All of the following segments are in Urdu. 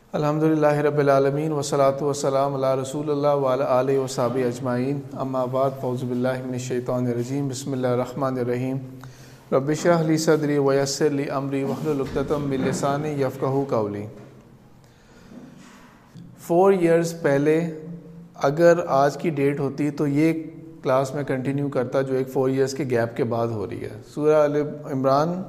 الحمدللہ رب العالمین والصلاة والسلام علی رسول اللہ وعلی آلہ وصحبہ اجمعین، اما بعد، فاعوذ باللہ من الشیطان الرجیم، بسم اللہ الرحمن الرحیم۔ رب اشرح لی صدری ویسر لی امری واحلل عقدۃ من لسانی یفقہوا قولی۔ 4 years پہلے اگر آج کی ڈیٹ ہوتی تو یہ کلاس میں کنٹینیو کرتا جو ایک 4 years کے گیپ کے بعد ہو رہی ہے۔ سورہ آل عمران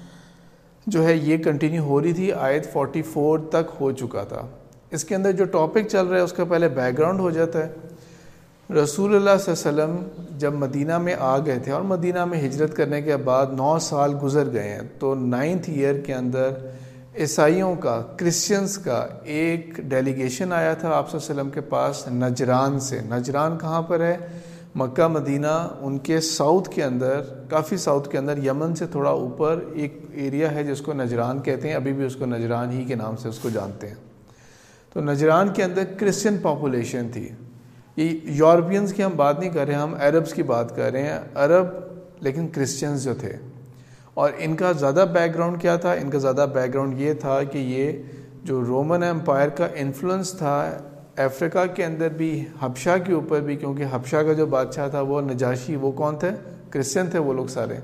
جو ہے یہ کنٹینیو ہو رہی تھی، آیت 44 تک ہو چکا تھا۔ اس کے اندر جو ٹاپک چل رہا ہے اس کا پہلے بیک گراؤنڈ ہو جاتا ہے۔ رسول اللہ صلی اللہ علیہ وسلم جب مدینہ میں آ گئے تھے اور مدینہ میں ہجرت کرنے کے بعد 9 سال گزر گئے ہیں، تو 9th year کے اندر عیسائیوں کا، کرسچنز کا ایک ڈیلیگیشن آیا تھا آپ صلی اللہ علیہ وسلم کے پاس نجران سے۔ نجران کہاں پر ہے؟ مکہ مدینہ ان کے ساؤتھ کے اندر، کافی ساؤتھ کے اندر، یمن سے تھوڑا اوپر ایک ایریا ہے جس کو نجران کہتے ہیں، ابھی بھی اس کو نجران ہی کے نام سے اس کو جانتے ہیں۔ تو نجران کے اندر کرسچن پاپولیشن تھی۔ یہ یورپینز کی ہم بات نہیں کر رہے ہیں، ہم عربز کی بات کر رہے ہیں، عرب لیکن کرسچنز جو تھے۔ اور ان کا زیادہ بیک گراؤنڈ کیا تھا؟ ان کا زیادہ بیک گراؤنڈ یہ تھا کہ یہ جو رومن امپائر کا انفلوئنس تھا افریقہ کے اندر بھی، حبشہ کے اوپر بھی، کیونکہ حبشہ کا جو بادشاہ تھا وہ نجاشی، وہ کون تھے؟ کرسچن تھے وہ لوگ سارے۔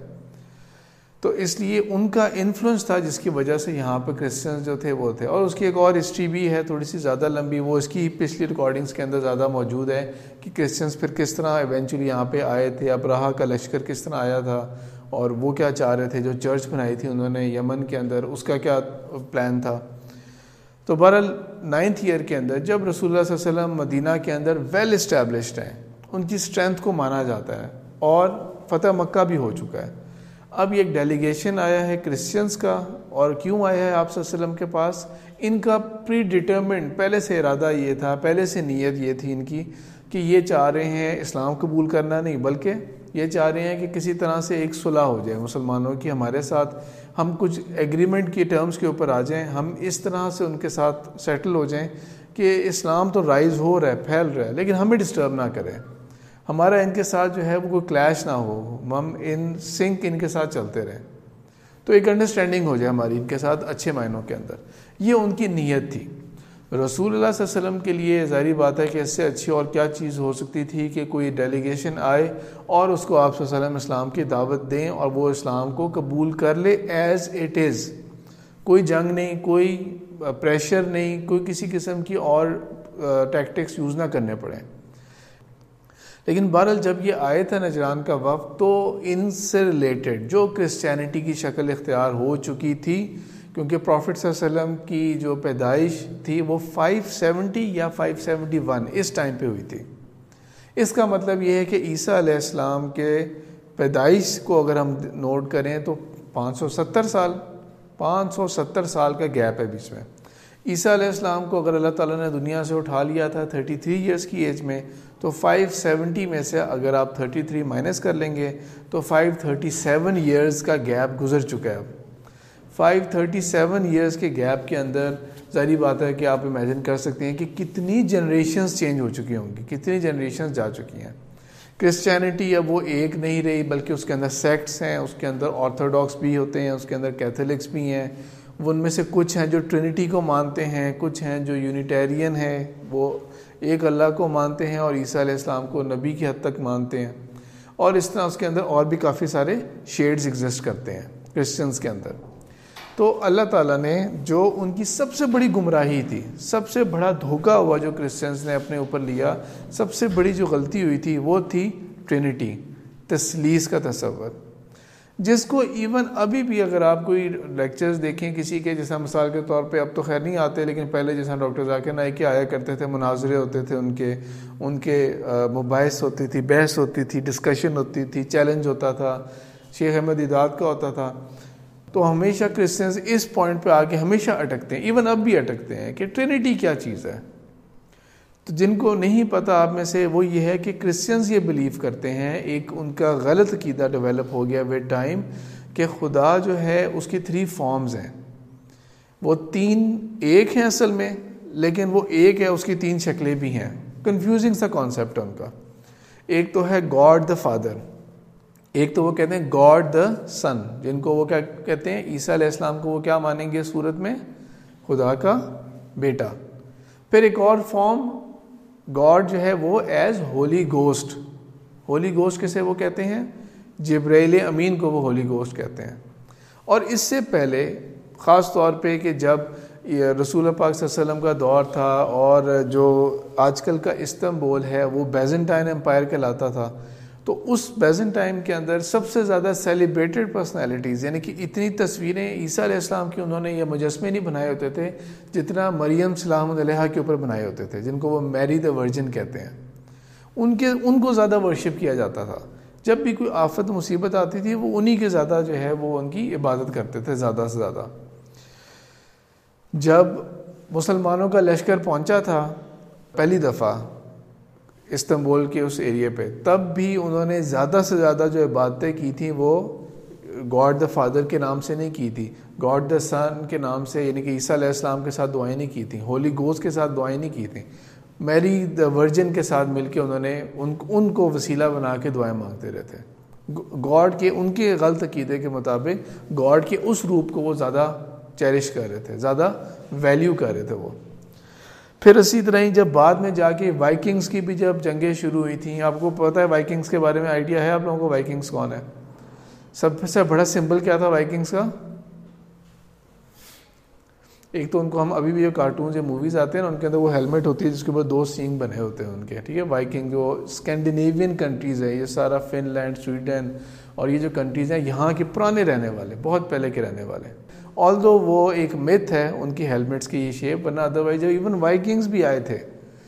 تو اس لیے ان کا انفلوئنس تھا جس کی وجہ سے یہاں پہ کرسچنز جو تھے وہ تھے۔ اور اس کی ایک اور ہسٹری بھی ہے تھوڑی سی زیادہ لمبی، وہ اس کی پچھلی ریکارڈنگز کے اندر زیادہ موجود ہے کہ کرسچنز پھر کس طرح ایونچولی یہاں پہ آئے تھے، ابراہا کا لشکر کس طرح آیا تھا اور وہ کیا چاہ رہے تھے، جو چرچ بنائی تھی انہوں نے یمن کے اندر، اس کا کیا پلان تھا۔ تو بہرحال 9th year کے اندر جب رسول اللہ صلی اللہ علیہ وسلم مدینہ کے اندر ویل اسٹیبلشڈ ہیں، ان کی اسٹرینتھ کو مانا جاتا ہے اور فتح مکہ بھی ہو چکا ہے، اب یہ ایک ڈیلیگیشن آیا ہے کرسچنز کا۔ اور کیوں آیا ہے آپ صلی اللہ علیہ وسلم کے پاس؟ ان کا پری ڈیٹرمنٹ پہلے سے ارادہ یہ تھا، پہلے سے نیت یہ تھی ان کی کہ یہ چاہ رہے ہیں اسلام قبول کرنا نہیں، بلکہ یہ چاہ رہے ہیں کہ کسی طرح سے ایک صلح ہو جائے مسلمانوں کی ہمارے ساتھ، ہم کچھ ایگریمنٹ کی ٹرمز کے اوپر آ جائیں، ہم اس طرح سے ان کے ساتھ سیٹل ہو جائیں کہ اسلام تو رائز ہو رہا ہے، پھیل رہا ہے، لیکن ہمیں ڈسٹرب نہ کرے، ہمارا ان کے ساتھ جو ہے وہ کوئی کلیش نہ ہو، ہم ان سنک ان کے ساتھ چلتے رہیں، تو ایک انڈرسٹینڈنگ ہو جائے ہماری ان کے ساتھ اچھے معنوں کے اندر۔ یہ ان کی نیت تھی۔ رسول اللہ صلی اللہ علیہ وسلم کے لیے ظاہری بات ہے کہ اس سے اچھی اور کیا چیز ہو سکتی تھی کہ کوئی ڈیلیگیشن آئے اور اس کو آپ صلی اللہ علیہ وسلم اسلام کی دعوت دیں اور وہ اسلام کو قبول کر لے ایز اٹ از، کوئی جنگ نہیں، کوئی پریشر نہیں، کوئی کسی قسم کی اور ٹیکٹکس یوز نہ کرنے پڑیں۔ لیکن بہرحال جب یہ آئے تھا نجران کا وفد، تو ان سے ریلیٹڈ جو کرسچینٹی کی شکل اختیار ہو چکی تھی، کیونکہ پروفٹ صلی اللہ علیہ وسلم کی جو پیدائش تھی وہ 570 یا 571 اس ٹائم پہ ہوئی تھی۔ اس کا مطلب یہ ہے کہ عیسیٰ علیہ السلام کے پیدائش کو اگر ہم نوٹ کریں تو 570 سال کا گیپ ہے بیچ میں۔ عیسیٰ علیہ السلام کو اگر اللہ تعالیٰ نے دنیا سے اٹھا لیا تھا 33 years کی ایج میں، تو 570 میں سے اگر آپ 33 مائنس کر لیں گے تو 537 years کا گیپ گزر چکا ہے۔ اب 537 years کے گیپ کے اندر ظاہری بات ہے کہ آپ امیجن کر سکتے ہیں کہ کتنی جنریشنز چینج ہو چکی ہوں گی، کتنی جنریشنز جا چکی ہیں۔ کرسچینٹی اب وہ ایک نہیں رہی، بلکہ اس کے اندر سیکٹس ہیں، اس کے اندر آرتھوڈاکس بھی ہوتے ہیں، اس کے اندر کیتھولکس بھی ہیں، ان میں سے کچھ ہیں جو ٹرینٹی کو مانتے ہیں، کچھ ہیں جو یونیٹیرین ہیں، وہ ایک اللہ کو مانتے ہیں اور عیسیٰ علیہ السلام کو نبی کی حد تک مانتے ہیں، اور اس طرح اس کے اندر اور بھی کافی سارے شیڈز ایگزسٹ کرتے ہیں کرسچنز کے اندر۔ تو اللہ تعالیٰ نے جو ان کی سب سے بڑی گمراہی تھی، سب سے بڑا دھوکہ ہوا جو کرسچنز نے اپنے اوپر لیا، سب سے بڑی جو غلطی ہوئی تھی وہ تھی ٹرینٹی، تثلیث کا تصور، جس کو ایون ابھی بھی اگر آپ کوئی لیکچرز دیکھیں کسی کے، جیسا مثال کے طور پہ اب تو خیر نہیں آتے، لیکن پہلے جیسا ڈاکٹر ذاکر نائک کے آیا کرتے تھے، مناظرے ہوتے تھے ان کے مباحث ہوتی تھی، بحث ہوتی تھی، ڈسکشن ہوتی تھی، چیلنج ہوتا تھا، شیخ احمد دیدات کا ہوتا تھا، تو ہمیشہ کرسچنز اس پوائنٹ پہ آگے ہمیشہ اٹکتے ہیں، ایون اب بھی اٹکتے ہیں کہ ٹرینٹی کیا چیز ہے۔ تو جن کو نہیں پتہ آپ میں سے، وہ یہ ہے کہ کرسچنز یہ بلیو کرتے ہیں، ایک ان کا غلط عقیدہ ڈیولپ ہو گیا ود ٹائم، کہ خدا جو ہے اس کی 3 فارمز ہیں، وہ 3 ایک ہیں اصل میں، لیکن وہ ایک ہے اس کی 3 شکلیں بھی ہیں۔ کنفیوزنگ سا کانسیپٹ ہے ان کا۔ ایک تو ہے گاڈ دا فادر، ایک تو وہ کہتے ہیں گاڈ دا سن، جن کو وہ کیا کہتے ہیں، عیسیٰ علیہ السلام کو وہ کیا مانیں گے صورت میں؟ خدا کا بیٹا. پھر ایک اور فارم گاڈ جو ہے وہ as holy ghost. Holy ghost کسے وہ کہتے ہیں؟ جبرائیل امین کو وہ ہولی گوسٹ کہتے ہیں. اور اس سے پہلے خاص طور پہ کہ جب رسول پاک صلی اللہ علیہ وسلم کا دور تھا اور جو آج کل کا استنبول ہے وہ بیزنٹائن امپائر کہلاتا تھا, تو اس بیزنٹائن کے اندر سب سے زیادہ سیلیبریٹڈ پرسنالٹیز, یعنی کہ اتنی تصویریں عیسیٰ علیہ السلام کی انہوں نے یہ مجسمے نہیں بنائے ہوتے تھے جتنا مریم سلام علیہا کے اوپر بنائے ہوتے تھے, جن کو وہ میری دا ورجن کہتے ہیں. ان کو زیادہ ورشپ کیا جاتا تھا. جب بھی کوئی آفت مصیبت آتی تھی وہ انہی کے زیادہ جو ہے وہ ان کی عبادت کرتے تھے زیادہ سے زیادہ. جب مسلمانوں کا لشکر پہنچا تھا پہلی دفعہ استنبول کے اس ایریے پہ, تب بھی انہوں نے زیادہ سے زیادہ جو عبادتیں کی تھیں وہ گاڈ دا فادر کے نام سے نہیں کی تھی, گاڈ دا سن کے نام سے, یعنی کہ عیسیٰ علیہ السلام کے ساتھ دعائیں نہیں کی تھیں, ہولی گوسٹ کے ساتھ دعائیں نہیں کی تھیں, میری دا ورجن کے ساتھ مل کے انہوں نے ان کو وسیلہ بنا کے دعائیں مانگتے رہتے. گاڈ کے ان کے غلط عقیدے کے مطابق گاڈ کے اس روپ کو وہ زیادہ چیرش کر رہے تھے, زیادہ ویلیو کر رہے تھے وہ. پھر اسی طرح ہی جب بعد میں جا کے وائکنگز کی بھی جب جنگیں شروع ہوئی تھیں, آپ کو پتہ ہے وائکنگز کے بارے میں آئیڈیا ہے آپ لوگوں کو؟ وائکنگز کون ہے؟ سب سے بڑا سمبل کیا تھا وائکنگز کا؟ ایک تو ان کو ہم ابھی بھی جو کارٹونز یا موویز آتے ہیں نا ان کے اندر وہ ہیلمٹ ہوتی ہے جس کے اوپر 2 سینگ بنے ہوتے ہیں ان کے, ٹھیک ہے. وائکنگ جو اسکینڈینیوین کنٹریز ہے, یہ سارا فن لینڈ, سویڈن اور یہ جو کنٹریز ہیں یہاں کے پرانے رہنے والے, بہت پہلے کے رہنے والے. آلدو وہ ایک میتھ ہے ان کی ہیلمٹس کی یہ شیپ, ورنہ ادروائز جب ایون وائکنگز بھی آئے تھے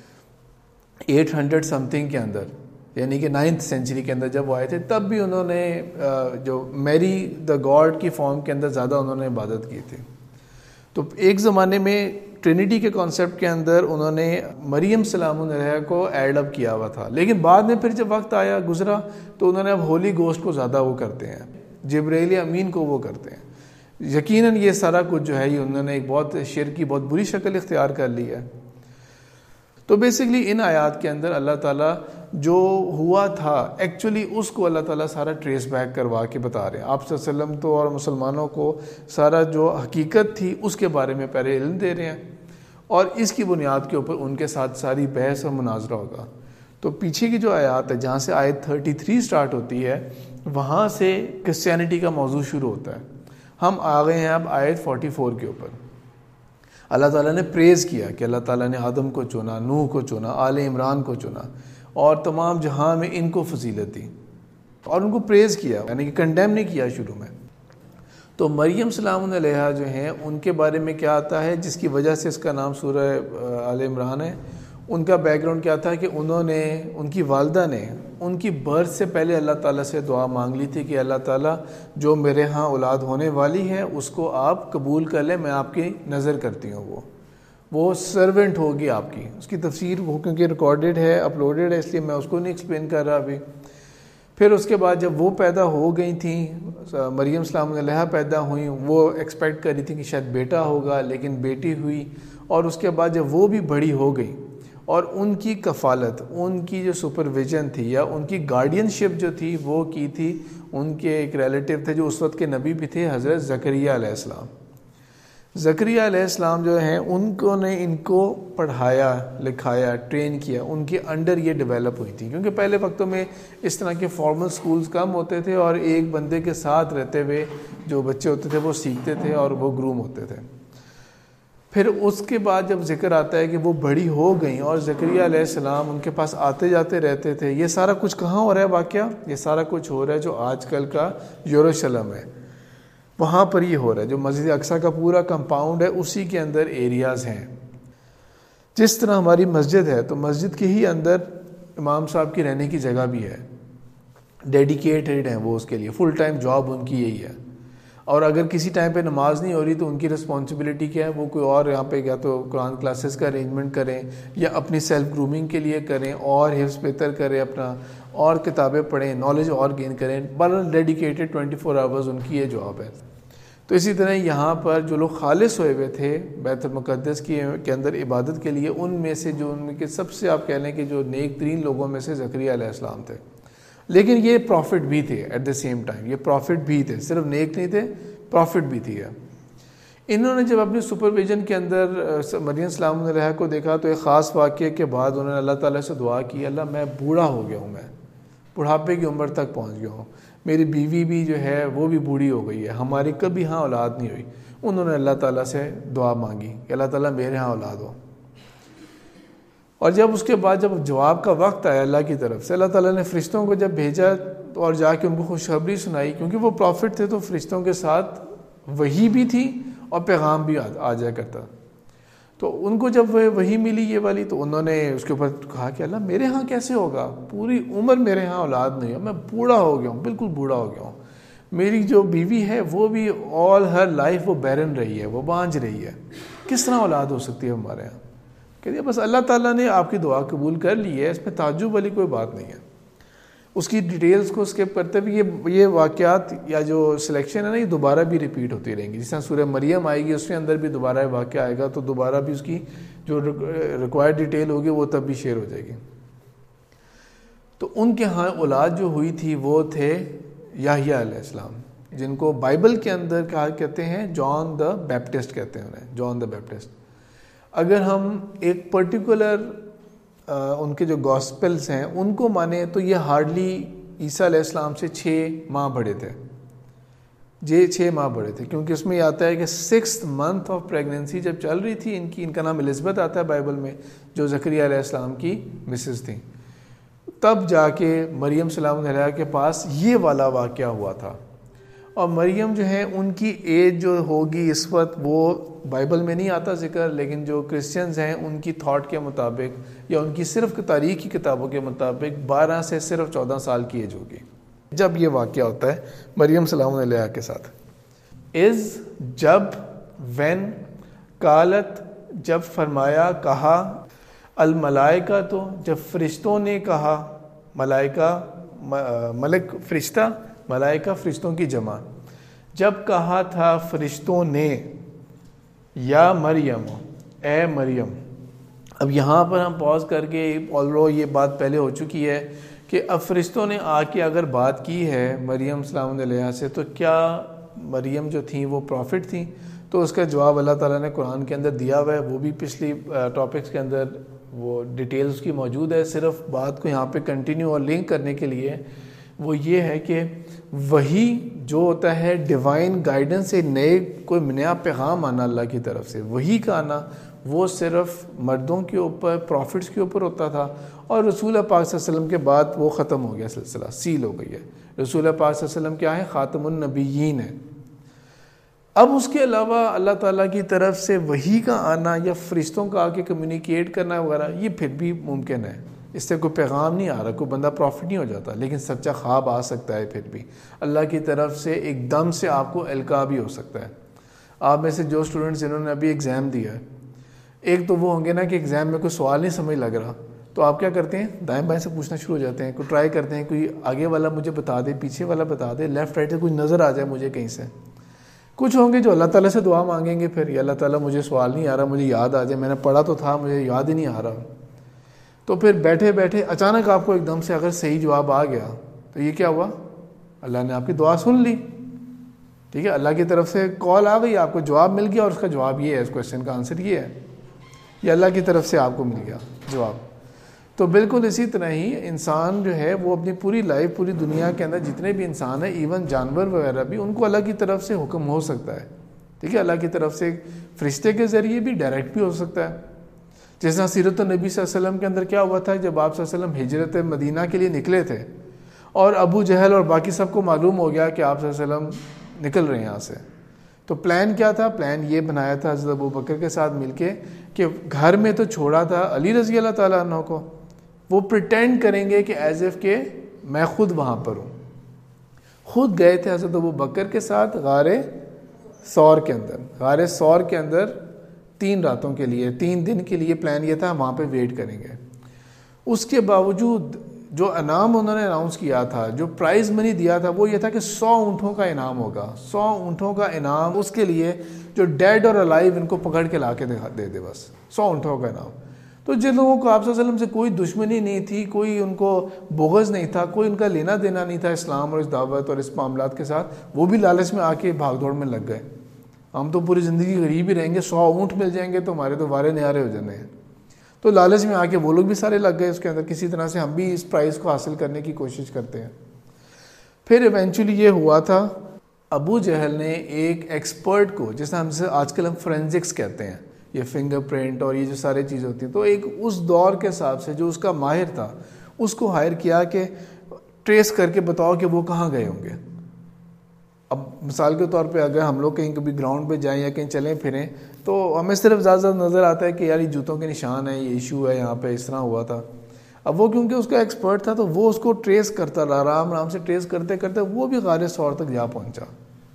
800 سمتھنگ کے اندر, یعنی کہ 9th سینچری کے اندر جب وہ آئے تھے, تب بھی انہوں نے جو میری دا گاڈ کی فارم کے اندر زیادہ انہوں نے عبادت کی تھی. تو ایک زمانے میں ٹرینیٹی کے کانسیپٹ کے اندر انہوں نے مریم سلام علیہا کو ایڈ اپ کیا ہوا تھا, لیکن بعد میں پھر جب وقت آیا گزرا تو انہوں نے اب ہولی گوسٹ کو زیادہ وہ کرتے ہیں, جبرائیل امین کو وہ کرتے ہیں. یقیناً یہ سارا کچھ جو ہے یہ انہوں نے ایک بہت شرک کی بہت بری شکل اختیار کر لی ہے. تو بیسیکلی ان آیات کے اندر اللہ تعالیٰ جو ہوا تھا ایکچولی اس کو اللہ تعالیٰ سارا ٹریس بیک کروا کے بتا رہے ہیں. آپ صلی اللہ علیہ وسلم تو اور مسلمانوں کو سارا جو حقیقت تھی اس کے بارے میں پہلے علم دے رہے ہیں, اور اس کی بنیاد کے اوپر ان کے ساتھ ساری بحث اور مناظرہ ہوگا. تو پیچھے کی جو آیات ہے جہاں سے آیت 33 سٹارٹ ہوتی ہے وہاں سے کرسچینٹی کا موضوع شروع ہوتا ہے. ہم آ گئے ہیں اب آیت 44 کے اوپر. اللہ تعالیٰ نے پریز کیا کہ اللہ تعالیٰ نے آدم کو چنا, نوح کو چنا, آل عمران کو چنا اور تمام جہاں میں ان کو فضیلت دی, اور ان کو پریز کیا, یعنی کہ کنڈیم نہیں کیا شروع میں. تو مریم سلام علیہا جو ہیں ان کے بارے میں کیا آتا ہے جس کی وجہ سے اس کا نام سورہ آل عمران ہے. ان کا بیک گراؤنڈ کیا تھا کہ انہوں نے, ان کی والدہ نے ان کی برتھ سے پہلے اللہ تعالیٰ سے دعا مانگ لی تھی کہ اللہ تعالیٰ جو میرے ہاں اولاد ہونے والی ہے اس کو آپ قبول کر لیں, میں آپ کی نظر کرتی ہوں, وہ سرونٹ ہوگی آپ کی. اس کی تفسیر وہ کیونکہ ریکارڈڈ ہے, اپلوڈڈ ہے, اس لیے میں اس کو نہیں ایکسپلین کر رہا ابھی. پھر اس کے بعد جب وہ پیدا ہو گئی تھیں, مریم سلام علیہا پیدا ہوئیں, وہ ایکسپیکٹ کر رہی تھی کہ شاید بیٹا ہوگا, لیکن بیٹی ہوئی. اور اس کے بعد جب وہ بھی بڑی ہو گئی اور ان کی کفالت, ان کی جو سپرویژن تھی یا ان کی گارڈین شپ جو تھی وہ کی تھی ان کے ایک ریلیٹیو تھے جو اس وقت کے نبی بھی تھے, حضرت زکریہ علیہ السلام. زکریہ علیہ السلام جو ہیں ان کو نے ان کو پڑھایا, لکھایا, ٹرین کیا, ان کے انڈر یہ ڈیولپ ہوئی تھی. کیونکہ پہلے وقتوں میں اس طرح کے فارمل سکولز کم ہوتے تھے اور ایک بندے کے ساتھ رہتے ہوئے جو بچے ہوتے تھے وہ سیکھتے تھے اور وہ گروم ہوتے تھے. پھر اس کے بعد جب ذکر آتا ہے کہ وہ بڑی ہو گئیں اور زکریہ علیہ السلام ان کے پاس آتے جاتے رہتے تھے. یہ سارا کچھ کہاں ہو رہا ہے واقعہ؟ یہ سارا کچھ ہو رہا ہے جو آج کل کا یروشلم ہے, وہاں پر یہ ہو رہا ہے. جو مسجد اقصیٰ کا پورا کمپاؤنڈ ہے اسی کے اندر ایریاز ہیں. جس طرح ہماری مسجد ہے تو مسجد کے ہی اندر امام صاحب کی رہنے کی جگہ بھی ہے, ڈیڈیکیٹڈ ہیں وہ, اس کے لیے فل ٹائم جاب ان کی یہی ہے. اور اگر کسی ٹائم پہ نماز نہیں ہو رہی تو ان کی رسپانسبلٹی کیا ہے, وہ کوئی اور یہاں پہ یا تو قرآن کلاسز کا ارینجمنٹ کریں یا اپنی سیلف گرومنگ کے لیے کریں اور حفظ بہتر کریں اپنا, اور کتابیں پڑھیں, نالج اور گین کریں. بہرحال ڈیڈیکیٹڈ 24 آورز ان کی یہ جاب ہے. تو اسی طرح یہاں پر جو لوگ خالص ہوئے ہوئے تھے بیت المقدس کے اندر عبادت کے لیے, ان میں سے جو ان میں کے سب سے آپ کہہ لیں کہ جو نیک ترین لوگوں میں سے زکریہ علیہ السلام تھے. لیکن یہ پروفٹ بھی تھے ایٹ دا سیم ٹائم, یہ پروفٹ بھی تھے, صرف نیک نہیں تھے, پروفٹ بھی تھی. انہوں نے جب اپنی سپرویژن کے اندر مریم سلام علیہ کو دیکھا تو ایک خاص واقعے کے بعد انہوں نے اللہ تعالیٰ سے دعا کی، اللہ میں بوڑھا ہو گیا ہوں، میں بڑھاپے کی عمر تک پہنچ گیا ہوں، میری بیوی بھی جو ہے وہ بھی بوڑھی ہو گئی ہے، ہماری کبھی ہاں اولاد نہیں ہوئی۔ انہوں نے اللہ تعالیٰ سے دعا مانگی کہ اللہ تعالیٰ میرے ہاں اولاد ہو۔ اور جب اس کے بعد جب جواب کا وقت آیا اللہ کی طرف سے، اللہ تعالیٰ نے فرشتوں کو جب بھیجا اور جا کے ان کو خوشخبری سنائی، کیونکہ وہ پروفٹ تھے تو فرشتوں کے ساتھ وحی بھی تھی اور پیغام بھی آ جایا کرتا۔ تو ان کو جب وحی ملی یہ والی، تو انہوں نے اس کے اوپر کہا کہ اللہ میرے ہاں کیسے ہوگا، پوری عمر میرے ہاں اولاد نہیں ہے، میں بوڑھا ہو گیا ہوں، بالکل بوڑھا ہو گیا ہوں، میری جو بیوی ہے وہ بھی آل ہر لائف وہ بیرن رہی ہے، وہ بانجھ رہی ہے، کس طرح اولاد ہو سکتی ہے ہمارے یہاں؟ کہ بس اللہ تعالیٰ نے آپ کی دعا قبول کر لی ہے، اس میں تعجب والی کوئی بات نہیں ہے۔ اس کی ڈیٹیلز کو اسکپ کرتے ہوئے یہ واقعات یا جو سلیکشن ہے نا، یہ دوبارہ بھی ریپیٹ ہوتی رہیں گی۔ جس طرح سورہ مریم آئے گی، اس کے اندر بھی دوبارہ واقعہ آئے گا، تو دوبارہ بھی اس کی جو ریکوائرڈ ڈیٹیل ہوگی وہ تب بھی شیئر ہو جائے گی۔ تو ان کے ہاں اولاد جو ہوئی تھی وہ تھے یحییٰ علیہ السلام، جن کو بائبل کے اندر کہا کہتے ہیں جان دا بیپٹسٹ کہتے ہیں انہیں، جان دا بیپٹسٹ۔ اگر ہم ایک پرٹیکولر ان کے جو گاسپلز ہیں ان کو مانیں تو یہ ہارڈلی عیسیٰ علیہ السلام سے 6 ماہ بڑے تھے، 6 ماہ بڑے تھے، کیونکہ اس میں یہ آتا ہے کہ 6th month آف پریگننسی جب چل رہی تھی ان کا نام الزبتھ آتا ہے بائبل میں، جو زکریا علیہ السلام کی مسز تھیں، تب جا کے مریم سلام علیہ کے پاس یہ والا واقعہ ہوا تھا۔ اور مریم جو ہے ان کی ایج جو ہوگی اس وقت وہ بائبل میں نہیں آتا ذکر، لیکن جو کرسچنز ہیں ان کی تھاٹ کے مطابق یا ان کی صرف تاریخی کتابوں کے مطابق 12 سے صرف 14 سال کی ایج ہوگی جب یہ واقعہ ہوتا ہے مریم سلام علیہ کے ساتھ۔ از جب، وین، قالت جب فرمایا کہا، الملائکہ تو جب فرشتوں نے کہا، ملائکہ ملک فرشتہ، ملائکہ فرشتوں کی جمع، جب کہا تھا فرشتوں نے یا مریم، اے مریم۔ اب یہاں پر ہم پاز کر کے، آلرو یہ بات پہلے ہو چکی ہے کہ اب فرشتوں نے آ کے اگر بات کی ہے مریم سلام علیہ سے، تو کیا مریم جو تھیں وہ پروفٹ تھیں؟ تو اس کا جواب اللہ تعالیٰ نے قرآن کے اندر دیا ہوا ہے، وہ بھی پچھلی ٹاپکس کے اندر وہ ڈیٹیلز کی موجود ہے۔ صرف بات کو یہاں پہ کنٹینیو اور لنک کرنے کے لیے وہ یہ ہے کہ وہی جو ہوتا ہے ڈیوائن گائیڈنس سے کوئی نیا پیغام آنا اللہ کی طرف سے، وہی کا آنا وہ صرف مردوں کے اوپر، پروفٹس کے اوپر ہوتا تھا، اور رسول پاک صلی اللہ علیہ وسلم کے بعد وہ ختم ہو گیا، سلسلہ سیل ہو گئی ہے۔ رسول پاک صلی اللہ علیہ وسلم کیا ہے؟ خاتم النبیین ہے۔ اب اس کے علاوہ اللہ تعالیٰ کی طرف سے وحی کا آنا یا فرشتوں کا آ کے کمیونیکیٹ کرنا وغیرہ، یہ پھر بھی ممکن ہے، اس سے کوئی پیغام نہیں آ رہا، کوئی بندہ پروفٹ نہیں ہو جاتا، لیکن سچا خواب آ سکتا ہے، پھر بھی اللہ کی طرف سے ایک دم سے آپ کو القاء بھی ہو سکتا ہے۔ آپ میں سے جو اسٹوڈنٹس جنہوں نے ابھی ایگزام دیا ہے، ایک تو وہ ہوں گے نا کہ ایگزام میں کوئی سوال نہیں سمجھ لگ رہا، تو آپ کیا کرتے ہیں؟ دائیں بائیں سے پوچھنا شروع ہو جاتے ہیں، کوئی ٹرائی کرتے ہیں، کوئی آگے والا مجھے بتا دے، پیچھے والا بتا دے، لیفٹ رائٹ سے کوئی نظر آ جائے مجھے کہیں سے۔ کچھ ہوں گے جو اللہ تعالیٰ سے دعا مانگیں گے، پھر یا اللہ تعالیٰ مجھے سوال نہیں آ رہا، مجھے یاد آ جائے، میں نے پڑھا تو تھا، مجھے یاد ہی نہیں آ رہا۔ تو پھر بیٹھے بیٹھے اچانک آپ کو ایک دم سے اگر صحیح جواب آ گیا تو یہ کیا ہوا؟ اللہ نے آپ کی دعا سن لی، ٹھیک ہے، اللہ کی طرف سے کال آ گئی، آپ کو جواب مل گیا، اور اس کا جواب یہ ہے، اس کویشچن کا آنسر یہ ہے، یہ اللہ کی طرف سے آپ کو مل گیا جواب۔ تو بالکل اسی طرح ہی انسان جو ہے وہ اپنی پوری لائف، پوری دنیا کے اندر جتنے بھی انسان ہیں، ایون جانور وغیرہ بھی، ان کو اللہ کی طرف سے حکم ہو سکتا ہے، ٹھیک ہے، اللہ کی طرف سے فرشتے کے ذریعے بھی، ڈائریکٹ بھی ہو سکتا ہے۔ جس طرح سیرت النبی صلی اللہ علیہ وسلم کے اندر کیا ہوا تھا، جب آپ صلی اللہ علیہ وسلم ہجرت مدینہ کے لیے نکلے تھے اور ابو جہل اور باقی سب کو معلوم ہو گیا کہ آپ صلی اللہ علیہ وسلم نکل رہے ہیں یہاں سے، تو پلان کیا تھا؟ پلان یہ بنایا تھا حضرت ابو بکر کے ساتھ مل کے کہ گھر میں تو چھوڑا تھا علی رضی اللہ تعالیٰ عنہ کو، وہ پریٹینڈ کریں گے کہ ایز اف کہ میں خود وہاں پر ہوں۔ خود گئے تھے حضرت ابو بکر کے ساتھ غار ثور کے اندر، غار ثور کے اندر 3 راتوں کے لیے، 3 دن کے لیے پلان یہ تھا وہاں پہ ویٹ کریں گے۔ اس کے باوجود جو انعام انہوں نے اناؤنس کیا تھا، جو پرائز منی دیا تھا، وہ یہ تھا کہ 100 اونٹوں کا انعام ہوگا، 100 اونٹوں کا انعام اس کے لیے جو ڈیڈ اور الائیو ان کو پکڑ کے لا کے دے دے، بس 100 اونٹوں کا انعام۔ تو جن لوگوں کو آپ صلی اللہ علیہ وسلم سے کوئی دشمنی نہیں تھی، کوئی ان کو بغض نہیں تھا، کوئی ان کا لینا دینا نہیں تھا اسلام اور اس دعوت اور اس معاملات کے ساتھ، وہ بھی لالچ میں آ کے بھاگ دوڑ میں لگ گئے، ہم تو پوری زندگی غریب ہی رہیں گے, 100 اونٹ مل جائیں گے تو ہمارے تو وارے نیارے ہو جانے ہیں. تو لالچ میں آ کے وہ لوگ بھی سارے لگ گئے اس کے اندر, کسی طرح سے ہم بھی اس پرائز کو حاصل کرنے کی کوشش کرتے ہیں. پھر ایونچولی یہ ہوا تھا, ابو جہل نے ایک ایکسپرٹ کو, جیسے ہم سے آج کل ہم فورینزکس کہتے ہیں, یہ فنگر پرنٹ اور یہ جو سارے چیز ہوتی ہیں, تو ایک اس دور کے حساب سے جو اس کا ماہر تھا اس کو ہائر کیا کہ ٹریس کر کے بتاؤ کہ وہ کہاں گئے ہوں گے. اب مثال کے طور پہ اگر ہم لوگ کہیں کبھی گراؤنڈ پہ جائیں یا کہیں چلیں پھریں تو ہمیں صرف زیادہ نظر آتا ہے کہ یار یہ جوتوں کے نشان ہیں, یہ ایشو ہے یہاں پہ, اس طرح ہوا تھا. اب وہ کیونکہ اس کا ایکسپرٹ تھا تو وہ اس کو ٹریس کرتا رہا, آرام سے ٹریس کرتے کرتے وہ بھی غار ثور تک جا پہنچا.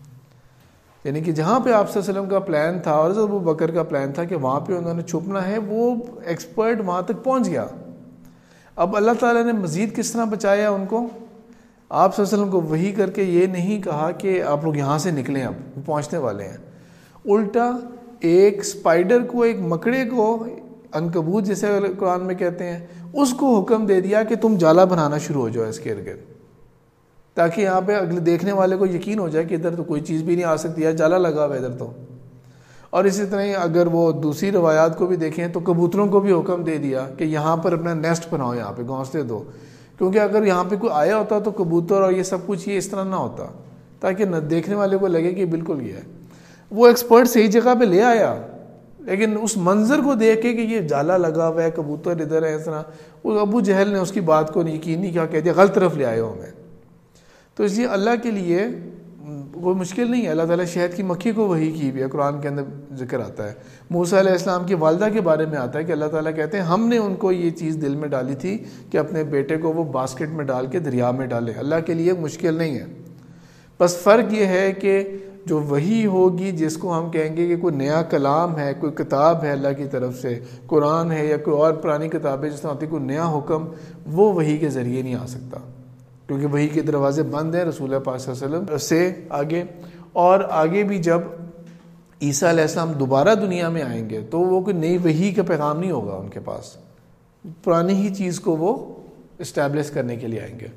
یعنی کہ جہاں پہ آپ صلی اللہ علیہ وسلم کا پلان تھا اور ابو بکر کا پلان تھا کہ وہاں پہ انہوں نے چھپنا ہے, وہ ایکسپرٹ وہاں تک پہنچ گیا. اب اللہ تعالیٰ نے مزید کس طرح بچایا ان کو, آپ صلی اللہ علیہ وسلم کو وحی کر کے یہ نہیں کہا کہ آپ لوگ یہاں سے نکلیں, اب وہ پہنچنے والے ہیں. الٹا ایک اسپائڈر کو, ایک مکڑے کو, عنکبوت جیسے قرآن میں کہتے ہیں, اس کو حکم دے دیا کہ تم جالا بنانا شروع ہو جاؤ اس کے ارد گرد, تاکہ یہاں پہ اگلے دیکھنے والے کو یقین ہو جائے کہ ادھر تو کوئی چیز بھی نہیں آ سکتی ہے, جالا لگا ہوا ادھر تو. اور اسی طرح ہی اگر وہ دوسری روایات کو بھی دیکھیں تو کبوتروں کو بھی حکم دے دیا کہ یہاں پر اپنا نیسٹ بناؤ, یہاں پہ گھونسلے دو, کیونکہ اگر یہاں پہ کوئی آیا ہوتا تو کبوتر اور یہ سب کچھ یہ اس طرح نہ ہوتا, تاکہ نہ دیکھنے والے کو لگے کہ بالکل یہ ہے. وہ ایکسپرٹ صحیح جگہ پہ لے آیا, لیکن اس منظر کو دیکھ کے کہ یہ جالا لگا ہوا ہے, کبوتر ادھر ہے, اس طرح, وہ ابو جہل نے اس کی بات کو یقین نہیں کیا, کہہ دیا غلط طرف لے آئے ہو ہمیں. تو اس لیے اللہ کے لیے کوئی مشکل نہیں ہے. اللہ تعالیٰ شہد کی مکھی کو وحی کی بھی ہے, قرآن کے اندر ذکر آتا ہے. موسیٰ علیہ السلام کی والدہ کے بارے میں آتا ہے کہ اللہ تعالیٰ کہتے ہیں ہم نے ان کو یہ چیز دل میں ڈالی تھی کہ اپنے بیٹے کو وہ باسکٹ میں ڈال کے دریا میں ڈالے. اللہ کے لیے مشکل نہیں ہے. بس فرق یہ ہے کہ جو وحی ہوگی, جس کو ہم کہیں گے کہ کوئی نیا کلام ہے, کوئی کتاب ہے اللہ کی طرف سے, قرآن ہے یا کوئی اور پرانی کتابیں جس طرح ہوتی ہے, کوئی نیا حکم, وہ وحی کے ذریعے نہیں آ سکتا, کیونکہ وحی کے دروازے بند ہیں رسول اللہ پاک صلی اللہ علیہ وسلم سے آگے. اور آگے بھی جب عیسیٰ علیہ السلام دوبارہ دنیا میں آئیں گے تو وہ کوئی نئی وحی کا پیغام نہیں ہوگا ان کے پاس, پرانی ہی چیز کو وہ اسٹیبلش کرنے کے لیے آئیں گے.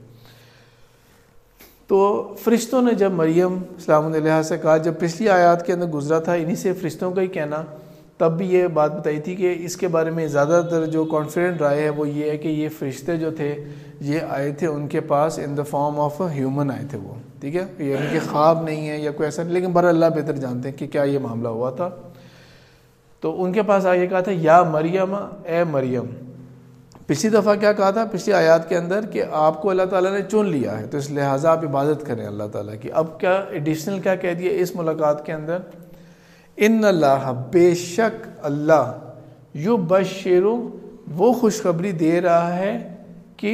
تو فرشتوں نے جب مریم سلام علیہا سے کہا, جب پچھلی آیات کے اندر گزرا تھا انہی سے فرشتوں کا ہی کہنا, تب بھی یہ بات بتائی تھی کہ اس کے بارے میں زیادہ تر جو کانفیڈنٹ رائے ہے وہ یہ ہے کہ یہ فرشتے جو تھے یہ آئے تھے ان کے پاس in the form of a human آئے تھے وہ, ٹھیک ہے, یہ ان کے خواب نہیں ہے یا کوئی ایسا نہیں, لیکن بہر اللہ بہتر جانتے ہیں کہ کیا یہ معاملہ ہوا تھا. تو ان کے پاس آگے کہا تھا یا مریم, اے مریم. پچھلی دفعہ کیا کہا تھا پچھلی آیات کے اندر کہ آپ کو اللہ تعالیٰ نے چن لیا ہے, تو اس لہٰذا آپ عبادت کریں اللہ تعالیٰ کی. اب کیا ایڈیشنل کیا کہہ دیا اس ملاقات کے اندر, ان اللہ, بے شک اللہ, یبشرو, وہ خوشخبری دے رہا ہے کہ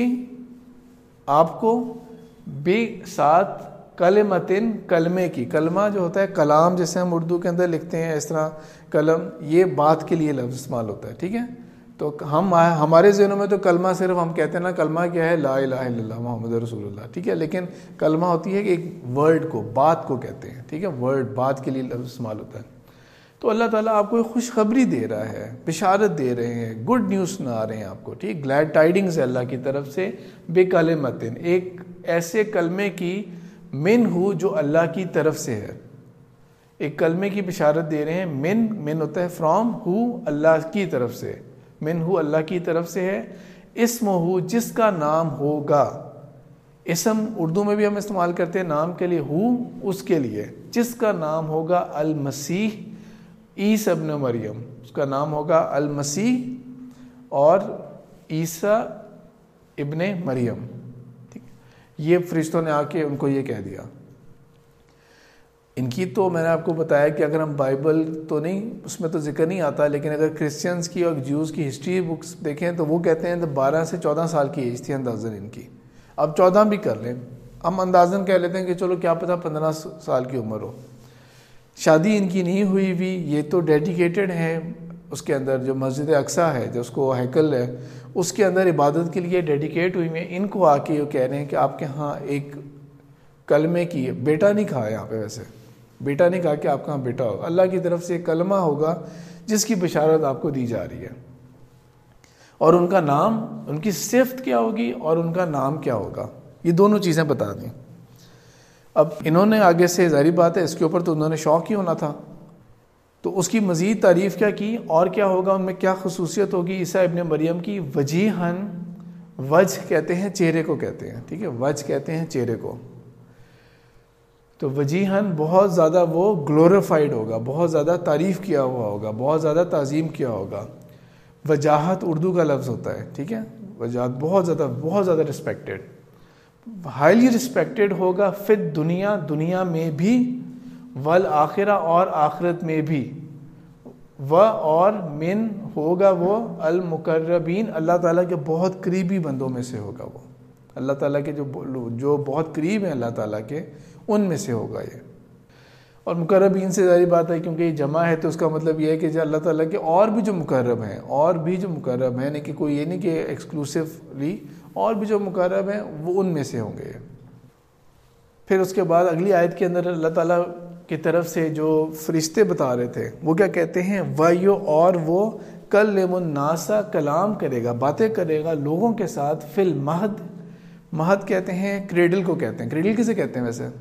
آپ کو بے ساتھ کلمتن, کلمے کی, کلمہ جو ہوتا ہے کلام جیسے ہم اردو کے اندر لکھتے ہیں اس طرح قلم, یہ بات کے لیے لفظ استعمال ہوتا ہے, ٹھیک ہے. تو ہمارے ذہنوں میں تو کلمہ صرف ہم کہتے ہیں نا, کلمہ کیا ہے, لا الہ الا اللہ محمد رسول اللہ, ٹھیک ہے, لیکن کلمہ ہوتی ہے کہ ایک ورڈ کو, بات کو کہتے ہیں, ٹھیک ہے, ورڈ بات کے لیے لفظ استعمال ہوتا ہے. تو اللہ تعالیٰ آپ کو ایک خوشخبری دے رہا ہے, بشارت دے رہے ہیں, گڈ نیوز سنا رہے ہیں آپ کو, ٹھیک, گلیڈ ٹائڈنگز ہے اللہ کی طرف سے, بے کلمتن, ایک ایسے کلمے کی, من ہو, جو اللہ کی طرف سے ہے. ایک کلمے کی بشارت دے رہے ہیں, من ہوتا ہے فرام, ہو اللہ کی طرف سے, من ہو اللہ کی طرف سے ہے, اسم ہو جس کا نام ہوگا. اسم اردو میں بھی ہم استعمال کرتے ہیں نام کے لیے, ہو اس کے لیے, جس کا نام ہوگا المسیح عیسی ابن مریم, اس کا نام ہوگا المسیح اور عیسیٰ ابن مریم. ٹھیک, یہ فرشتوں نے آ کے ان کو یہ کہہ دیا. ان کی تو میں نے آپ کو بتایا کہ اگر ہم بائبل تو نہیں, اس میں تو ذکر نہیں آتا, لیکن اگر کرسچنز کی اور جوز کی ہسٹری بکس دیکھیں تو وہ کہتے ہیں 12 سے 14 سال کی ایج تھی اندازاً ان کی. اب 14 بھی کر لیں, ہم اندازاً کہہ لیتے ہیں کہ چلو کیا پتہ 15 سال کی عمر ہو. شادی ان کی نہیں ہوئی بھی, یہ تو ڈیڈیکیٹڈ ہیں اس کے اندر, جو مسجد اقصیٰ ہے, جو اس کو ہیکل ہے, اس کے اندر عبادت کے لیے ڈیڈیکیٹ ہوئی ہیں. ان کو آ کے یہ کہہ رہے ہیں کہ آپ کے ہاں ایک کلمے کی, بیٹا نہیں کہا یہاں پہ, ویسے بیٹا نہیں کہا کہ آپ کا ہاں بیٹا ہوگا, اللہ کی طرف سے ایک کلمہ ہوگا جس کی بشارت آپ کو دی جا رہی ہے. اور ان کا نام, ان کی صفت کیا ہوگی اور ان کا نام کیا ہوگا, یہ دونوں چیزیں بتا دیں. اب انہوں نے آگے سے ظاہری بات ہے اس کے اوپر تو انہوں نے شوق ہی ہونا تھا, تو اس کی مزید تعریف کیا کی اور کیا ہوگا ان میں کیا خصوصیت ہوگی عیسیٰ ابن مریم کی؟ وجیہن، وجہ کہتے ہیں چہرے کو کہتے ہیں، ٹھیک ہے، وجہ کہتے ہیں چہرے کو. تو وجیہن بہت زیادہ وہ گلوریفائڈ ہوگا، بہت زیادہ تعریف کیا ہوا ہوگا، بہت زیادہ تعظیم کیا ہوگا. وجاہت اردو کا لفظ ہوتا ہے، ٹھیک ہے، وجاہت بہت زیادہ رسپیکٹڈ، ہائیلی رسپیکٹڈ ہوگا. فی دنیا، دنیا میں بھی، والآخرہ اور آخرت میں بھی، اور من ہوگا وہ المقربین، اللہ تعالیٰ کے بہت قریبی بندوں میں سے ہوگا وہ، اللہ تعالیٰ کے جو بہت قریب ہیں اللہ تعالیٰ کے ان میں سے ہوگا یہ. اور مقربین سے ظاہر بات ہے کیونکہ یہ جمع ہے تو اس کا مطلب یہ ہے کہ جو اللہ تعالیٰ کے اور بھی جو مقرب ہیں، اور بھی جو مقرب ہیں، کہ کوئی یہ نہیں کہ ایکسکلوسیولی، اور بھی جو مقرب ہیں وہ ان میں سے ہوں گے. پھر اس کے بعد اگلی آیت کے اندر اللہ تعالیٰ کی طرف سے جو فرشتے بتا رہے تھے وہ کیا کہتے ہیں؟ وَيُ، اور وہ کلم الناس، کلام کرے گا، باتیں کرے گا لوگوں کے ساتھ، فی المہد، مہد کہتے ہیں کریڈل کو کہتے ہیں. کریڈل کسے کہتے ہیں ویسے؟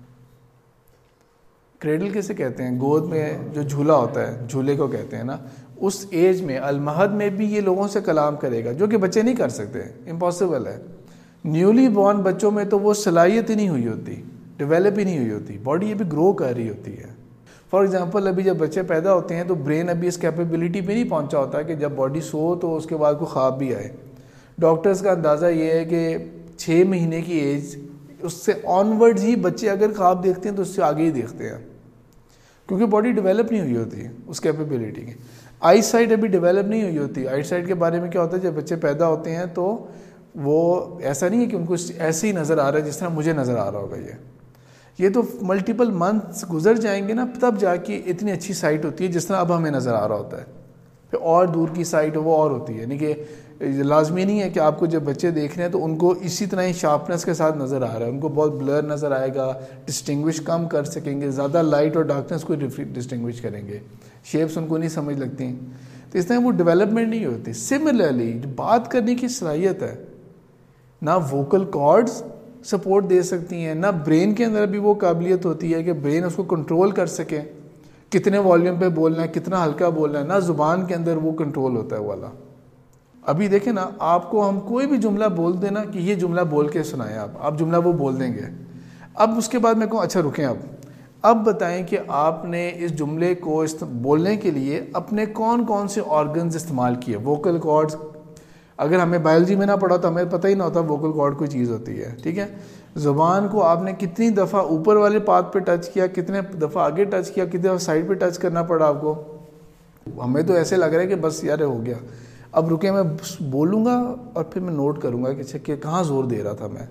کریڈل کسے کہتے ہیں؟ گود میں جو جھولا ہوتا ہے، جھولے کو کہتے ہیں نا. اس ایج میں المہد میں بھی یہ لوگوں سے کلام کرے گا، جو کہ بچے نہیں کر سکتے، امپاسبل ہے. نیولی بورن بچوں میں تو وہ صلاحیت ہی نہیں ہوئی ہوتی، ڈیولپ ہی نہیں ہوئی ہوتی، باڈی ابھی گرو کر رہی ہوتی ہے. فار ایگزامپل ابھی جب بچے پیدا ہوتے ہیں تو برین ابھی اس کیپیبلٹی پہ نہیں پہنچا ہوتا کہ جب باڈی سو تو اس کے بعد کوئی خواب بھی آئے. ڈاکٹرز کا اندازہ یہ ہے کہ 6 مہینے کی ایج، اس سے آنورڈز ہی بچے اگر خواب دیکھتے ہیں تو اس سے آگے ہی دیکھتے ہیں، کیونکہ باڈی ڈیولپ نہیں ہوئی ہوتی اس کیپیبلٹی کی. آئی سائٹ ابھی ڈیولپ نہیں ہوئی ہوتی. آئی سائٹ کے بارے میں کیا ہوتا ہے، جب بچے پیدا ہوتے ہیں تو وہ ایسا نہیں ہے کہ ان کو ایسے ہی نظر آ رہا ہے جس طرح مجھے نظر آ رہا ہوگا. یہ تو ملٹیپل منتھس گزر جائیں گے نا تب جا کے اتنی اچھی سائٹ ہوتی ہے جس طرح اب ہمیں نظر آ رہا ہوتا ہے. پھر اور دور کی سائٹ وہ اور ہوتی ہے، یعنی کہ لازمی نہیں ہے کہ آپ کو جب بچے دیکھ رہے ہیں تو ان کو اسی طرح ہی شارپنیس کے ساتھ نظر آ رہا ہے، ان کو بہت بلر نظر آئے گا، ڈسٹنگوش کم کر سکیں گے، زیادہ لائٹ اور ڈارکنیس کو ڈسٹنگوش کریں گے، شیپس ان کو نہیں سمجھ لگتی، تو اس طرح وہ ڈیولپمنٹ نہیں ہوتی. سملرلی جو بات کرنے کی صلاحیت ہے، نہ ووکل کارڈز سپورٹ دے سکتی ہیں، نہ برین کے اندر بھی وہ قابلیت ہوتی ہے کہ برین اس کو کنٹرول کر سکے، کتنے والیوم پہ بولنا ہے، کتنا ہلکا بولنا ہے، نہ زبان کے اندر وہ کنٹرول ہوتا ہے والا. ابھی دیکھیں نا، آپ کو ہم کوئی بھی جملہ بول دیں نا کہ یہ جملہ بول کے سنائیں، آپ جملہ وہ بول دیں گے. اب اس کے بعد میں کہوں اچھا رکیں، اب بتائیں کہ آپ نے اس جملے کو بولنے کے لیے اپنے کون کون سے آرگنز استعمال کیے. ووکل کارڈز، اگر ہمیں بایولوجی میں نہ پڑھا تو ہمیں پتہ ہی نہ ہوتا ووکل کارڈ کوئی چیز ہوتی ہے، ٹھیک ہے. زبان کو آپ نے کتنی دفعہ اوپر والے پارٹ پہ ٹچ کیا، کتنے دفعہ آگے ٹچ کیا، کتنے دفعہ سائڈ پہ ٹچ کرنا پڑا آپ کو. ہمیں تو ایسے لگ رہا ہے کہ بس یار ہو گیا. اب رکے، میں بولوں گا اور پھر میں نوٹ کروں گا کہ کہاں زور دے رہا تھا میں.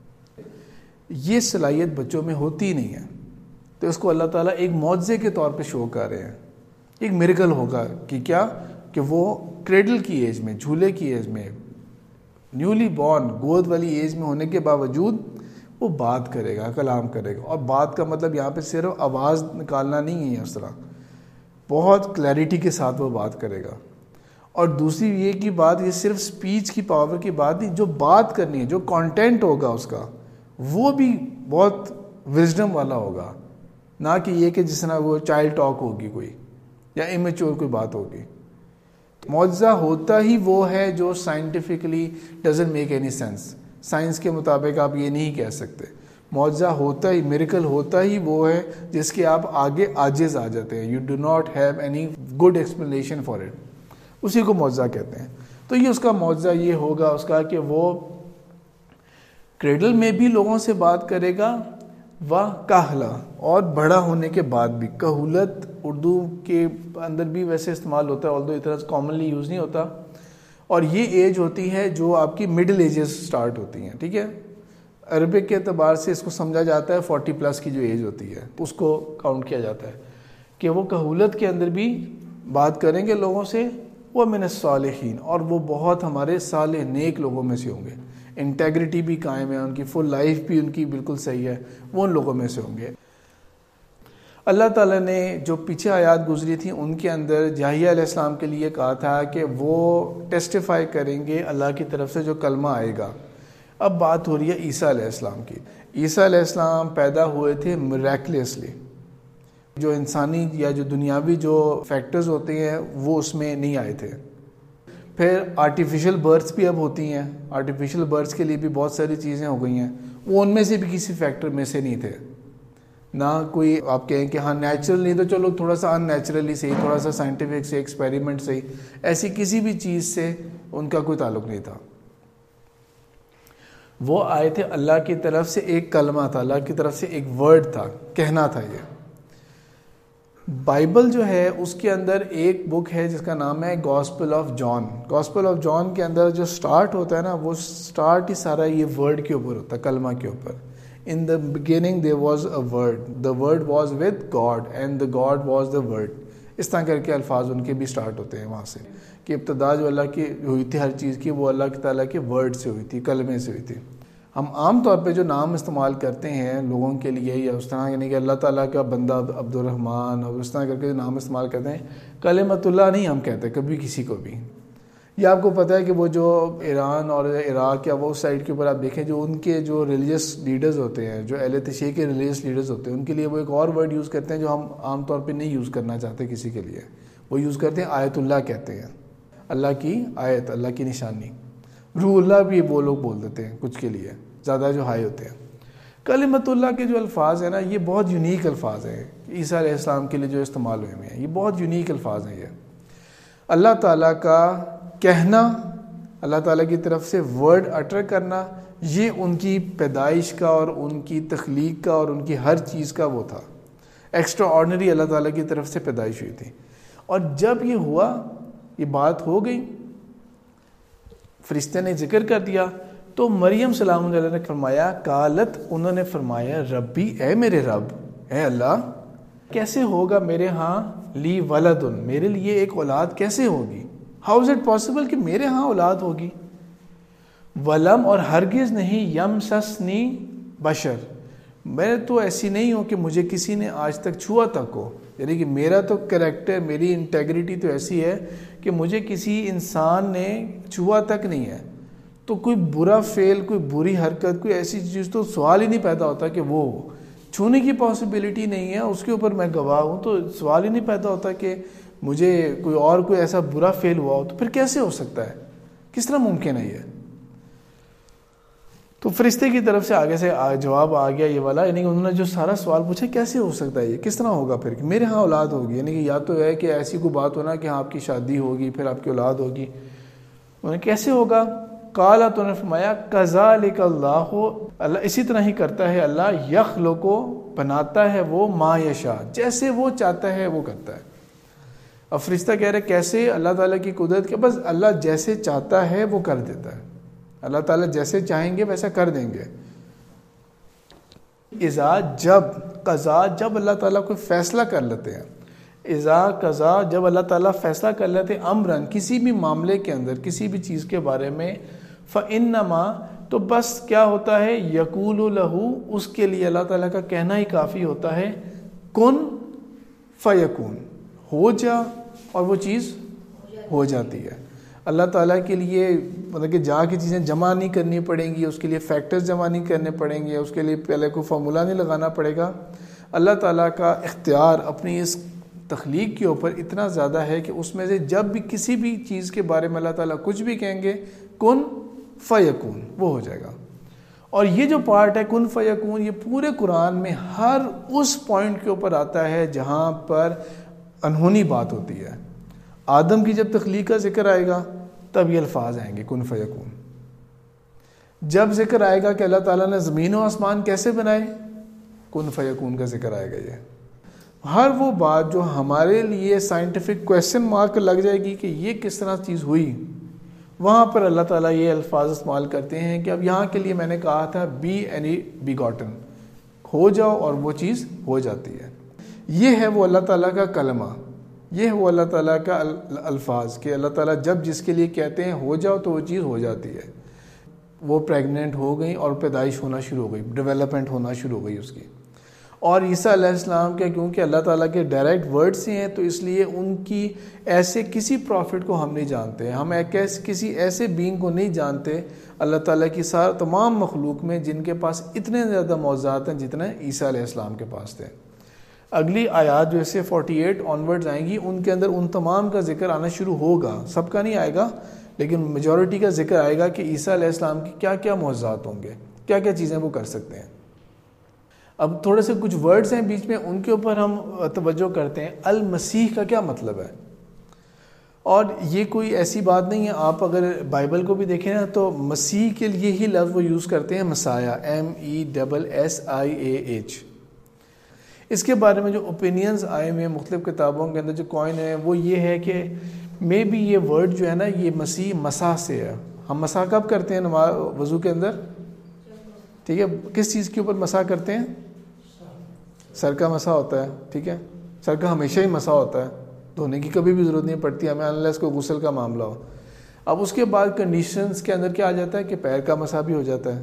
یہ صلاحیت بچوں میں ہوتی ہی نہیں ہے، تو اس کو اللہ تعالیٰ ایک معجزے کے طور پہ شو کر رہے ہیں. ایک میریکل ہوگا کہ کیا، کہ وہ کریڈل کی ایج میں، جھولے کی ایج میں، نیولی بورن گود والی ایج میں ہونے کے باوجود وہ بات کرے گا، کلام کرے گا. اور بات کا مطلب یہاں پہ صرف آواز نکالنا نہیں ہے، اس طرح بہت کلیئرٹی کے ساتھ وہ بات کرے گا. اور دوسری یہ کی بات، یہ صرف سپیچ کی پاور کی بات نہیں، جو بات کرنی ہے، جو کانٹینٹ ہوگا اس کا، وہ بھی بہت وزڈم والا ہوگا، نہ کہ یہ کہ جس طرح وہ چائلڈ ٹاک ہوگی کوئی یا امیچور کوئی بات ہوگی. معجزہ ہوتا ہی وہ ہے جو scientifically doesn't make any sense. Science کے مطابق آپ یہ نہیں کہہ سکتے. معجزہ ہوتا ہی، میریکل ہوتا ہی وہ ہے جس کے آپ آگے عاجز آ جاتے ہیں. You do not have any good explanation for it, اسی کو معجزہ کہتے ہیں. تو یہ اس کا معجزہ یہ ہوگا اس کا کہ وہ کریڈل میں بھی لوگوں سے بات کرے گا، کہلا، اور بڑا ہونے کے بعد بھی. کہولت اردو کے اندر بھی ویسے استعمال ہوتا ہے، although اتنا کامنلی یوز نہیں ہوتا. اور یہ ایج ہوتی ہے جو آپ کی مڈل ایجز سٹارٹ ہوتی ہیں، ٹھیک ہے. عربک کے اعتبار سے اس کو سمجھا جاتا ہے 40+ کی جو ایج ہوتی ہے اس کو کاؤنٹ کیا جاتا ہے کہ وہ کہولت کے اندر بھی بات کریں گے لوگوں سے. وہ من الصالحین، اور وہ بہت ہمارے صالح نیک لوگوں میں سے ہوں گے. انٹیگریٹی بھی قائم ہے، ان کی فل لائف بھی ان کی بالکل صحیح ہے، وہ ان لوگوں میں سے ہوں گے. اللہ تعالیٰ نے جو پیچھے آیات گزری تھیں ان کے اندر یحییٰ علیہ السلام کے لیے کہا تھا کہ وہ ٹیسٹیفائی کریں گے اللہ کی طرف سے جو کلمہ آئے گا. اب بات ہو رہی ہے عیسیٰ علیہ السلام کی. عیسیٰ علیہ السلام پیدا ہوئے تھے میریکلسلی. جو انسانی یا جو دنیاوی جو فیکٹرز ہوتے ہیں وہ اس میں نہیں آئے تھے. پھر آرٹیفیشل برتھس بھی اب ہوتی ہیں. آرٹیفیشل برتھس کے لیے بھی بہت ساری چیزیں ہو گئی ہیں, وہ ان میں سے بھی کسی فیکٹر میں سے نہیں تھے. نہ کوئی آپ کہیں کہ ہاں نیچرل نہیں تو چلو تھوڑا سا ان نیچرلی صحیح, تھوڑا سا سائنٹیفک سے ایکسپیریمنٹ صحیح, ایسی کسی بھی چیز سے ان کا کوئی تعلق نہیں تھا. وہ آئے تھے اللہ کی طرف سے, ایک کلمہ تھا, اللہ کی طرف سے ایک ورڈ تھا, کہنا تھا. یہ بائبل جو ہے اس کے اندر ایک بک ہے جس کا نام ہے Gospel of John. Gospel of John کے اندر جو سٹارٹ ہوتا ہے نا, وہ سٹارٹ ہی سارا یہ ورڈ کے اوپر ہوتا ہے, کلمہ کے اوپر. In the beginning there was a word, the word was with God and the God was the word. اس طرح کر کے الفاظ ان کے بھی سٹارٹ ہوتے ہیں وہاں سے, کہ ابتدا جو اللہ کی ہوئی تھی ہر چیز کی وہ اللہ تعالیٰ کے ورڈ سے ہوئی تھی, کلمے سے ہوئی تھی. ہم عام طور پہ جو نام استعمال کرتے ہیں لوگوں کے لیے یا اس طرح, یعنی کہ اللہ تعالیٰ کا بندہ عبد الرحمن اور اس طرح کر کے جو نام استعمال کرتے ہیں, کلمۃ اللہ نہیں ہم کہتے کبھی کسی کو بھی. یہ آپ کو پتہ ہے کہ وہ جو ایران اور عراق یا وہ سائڈ کے اوپر آپ دیکھیں, جو ان کے جو ریلیجس لیڈرز ہوتے ہیں, جو اہل تشیع کے ریلیجس لیڈرز ہوتے ہیں, ان کے لیے وہ ایک اور ورڈ یوز کرتے ہیں جو ہم عام طور پہ نہیں یوز کرنا چاہتے کسی کے لیے. وہ یوز کرتے ہیں آیت اللہ کہتے ہیں, اللہ کی آیت, اللہ کی نشانی. روح اللہ بھی وہ لوگ بول دیتے ہیں کچھ کے لیے, زیادہ جو ہائی ہوتے ہیں. کلمۃ اللہ کے جو الفاظ ہیں نا, یہ بہت یونیک الفاظ ہیں عیسیٰ علیہ السلام کے لیے جو استعمال ہوئے ہیں. یہ بہت یونیک الفاظ ہیں. یہ اللہ تعالیٰ کا کہنا, اللہ تعالیٰ کی طرف سے ورڈ اٹر کرنا, یہ ان کی پیدائش کا اور ان کی تخلیق کا اور ان کی ہر چیز کا وہ تھا. ایکسٹرا آرڈنری اللہ تعالیٰ کی طرف سے پیدائش ہوئی تھی. اور جب یہ ہوا, یہ بات ہو گئی, فرشتے نے ذکر کر دیا, تو مریم سلام اللہ علیہ نے فرمایا, قالت, انہوں نے فرمایا, ربی, اے میرے رب, اے اللہ, کیسے ہوگا میرے ہاں لی ولدن, میرے لیے ایک اولاد کیسے ہوگی. ہاؤ از اٹ پاسبل کہ میرے ہاں اولاد ہوگی. ولم, اور ہرگز نہیں, یمسسنی بشر, میں تو ایسی نہیں ہوں کہ مجھے کسی نے آج تک چھوا تک ہو. یعنی کہ میرا تو کریکٹر, میری انٹیگریٹی تو ایسی ہے کہ مجھے کسی انسان نے چھوا تک نہیں ہے. تو کوئی برا فعل, کوئی بری حرکت, کوئی ایسی چیز تو سوال ہی نہیں پیدا ہوتا کہ وہ چھونے کی پاسبلٹی نہیں ہے, اس کے اوپر میں گواہ ہوں, تو سوال ہی نہیں پیدا ہوتا کہ مجھے کوئی ایسا برا فعل ہوا ہو. تو پھر کیسے ہو سکتا ہے, کس طرح ممکن ہے یہ. تو فرشتے کی طرف سے آگے سے جواب آ گیا یہ والا, یعنی کہ انہوں نے جو سارا سوال پوچھا, کیسے ہو سکتا ہے یہ, کس طرح ہوگا پھر کہ میرے ہاں اولاد ہوگی. یعنی کہ یا تو ہے کہ ایسی کوئی بات ہونا کہ ہاں آپ کی شادی ہوگی پھر آپ کی اولاد ہوگی. انہیں کیسے ہوگا. قالا, تو نے فرمایا, کذالک اللہ, اللہ اسی طرح ہی کرتا ہے اللہ, یخلق, بناتا ہے وہ, ما یشاء, جیسے وہ چاہتا ہے وہ کرتا ہے. اب فرشتہ کہہ رہے کیسے, اللہ تعالیٰ کی قدرت کے, بس اللہ جیسے چاہتا ہے وہ کر دیتا ہے. اللہ تعالیٰ جیسے چاہیں گے ویسا کر دیں گے. اذا, جب, قضا, جب اللہ تعالیٰ کوئی فیصلہ کر لیتے ہیں, اذا قضا, جب اللہ تعالیٰ فیصلہ کر لیتے امرن, کسی بھی معاملے کے اندر, کسی بھی چیز کے بارے میں, فإنما, تو بس کیا ہوتا ہے, یقول لہو, اس کے لیے اللہ تعالیٰ کا کہنا ہی کافی ہوتا ہے, کن فیکون, ہو جا, اور وہ چیز ہو جاتی ہے. اللہ تعالیٰ کے لیے مطلب کہ جا کے چیزیں جمع نہیں کرنی پڑیں گی, اس کے لیے فیکٹرز جمع نہیں کرنے پڑیں گے, اس کے لیے پہلے کوئی فارمولہ نہیں لگانا پڑے گا. اللہ تعالیٰ کا اختیار اپنی اس تخلیق کے اوپر اتنا زیادہ ہے کہ اس میں سے جب بھی کسی بھی چیز کے بارے میں اللہ تعالیٰ کچھ بھی کہیں گے, کن فیکون, وہ ہو جائے گا. اور یہ جو پارٹ ہے کن فیکون, یہ پورے قرآن میں ہر اس پوائنٹ کے اوپر آتا ہے جہاں پر انہونی بات ہوتی ہے. آدم کی جب تخلیق کا ذکر آئے گا تب یہ الفاظ آئیں گے کن فیکون. جب ذکر آئے گا کہ اللہ تعالیٰ نے زمین و آسمان کیسے بنائے, کن فیکون کا ذکر آئے گا. یہ ہر وہ بات جو ہمارے لیے سائنٹیفک کویسچن مارک لگ جائے گی کہ یہ کس طرح چیز ہوئی, وہاں پر اللہ تعالیٰ یہ الفاظ استعمال کرتے ہیں کہ اب یہاں کے لیے میں نے کہا تھا بی اینی بی گاٹن, ہو جاؤ اور وہ چیز ہو جاتی ہے. یہ ہے وہ اللہ تعالیٰ کا کلمہ, یہ ہے وہ اللہ تعالیٰ کا الفاظ کہ اللہ تعالیٰ جب جس کے لیے کہتے ہیں ہو جاؤ تو وہ چیز ہو جاتی ہے. وہ پریگننٹ ہو گئی اور پیدائش ہونا شروع ہو گئی, ڈیولپمنٹ ہونا شروع ہو گئی اس کی. اور عیسیٰ علیہ السلام کے کیونکہ اللہ تعالیٰ کے ڈائریکٹ ورڈ سے ہیں تو اس لیے ان کی ایسے کسی پروفٹ کو ہم نہیں جانتے, ہم کسی ایسے بینگ کو نہیں جانتے اللہ تعالیٰ کی تمام مخلوق میں جن کے پاس اتنے زیادہ معجزات ہیں جتنے عیسیٰ علیہ السلام کے پاس تھے. اگلی آیات جو سے 48 آنورڈز آئیں گی ان کے اندر ان تمام کا ذکر آنا شروع ہوگا. سب کا نہیں آئے گا لیکن میجورٹی کا ذکر آئے گا کہ عیسیٰ علیہ السلام کی کیا کیا معجزات ہوں گے, کیا کیا چیزیں وہ کر سکتے ہیں. اب تھوڑے سے کچھ ورڈز ہیں بیچ میں, ان کے اوپر ہم توجہ کرتے ہیں. المسیح کا کیا مطلب ہے؟ اور یہ کوئی ایسی بات نہیں ہے, آپ اگر بائبل کو بھی دیکھیں نا تو مسیح کے لیے ہی لفظ وہ یوز کرتے ہیں, مسایہ, MESSIAH. اس کے بارے میں جو اوپینینز آئے ہوئے ہیں مختلف کتابوں کے اندر جو کوائن ہے وہ یہ ہے کہ مے بی یہ ورڈ جو ہے نا یہ مسیح مسح سے ہے. ہم مسح کب کرتے ہیں وضو کے اندر؟ ٹھیک ہے, کس چیز کے اوپر مسح کرتے ہیں؟ سر کا مسح ہوتا ہے. ٹھیک ہے, سر کا ہمیشہ ہی مسح ہوتا ہے, دھونے کی کبھی بھی ضرورت نہیں پڑتی ہمیں انلیس کو غسل کا معاملہ ہو. اب اس کے بعد کنڈیشنز کے اندر کیا آ جاتا ہے کہ پیر کا مسح بھی ہو جاتا ہے.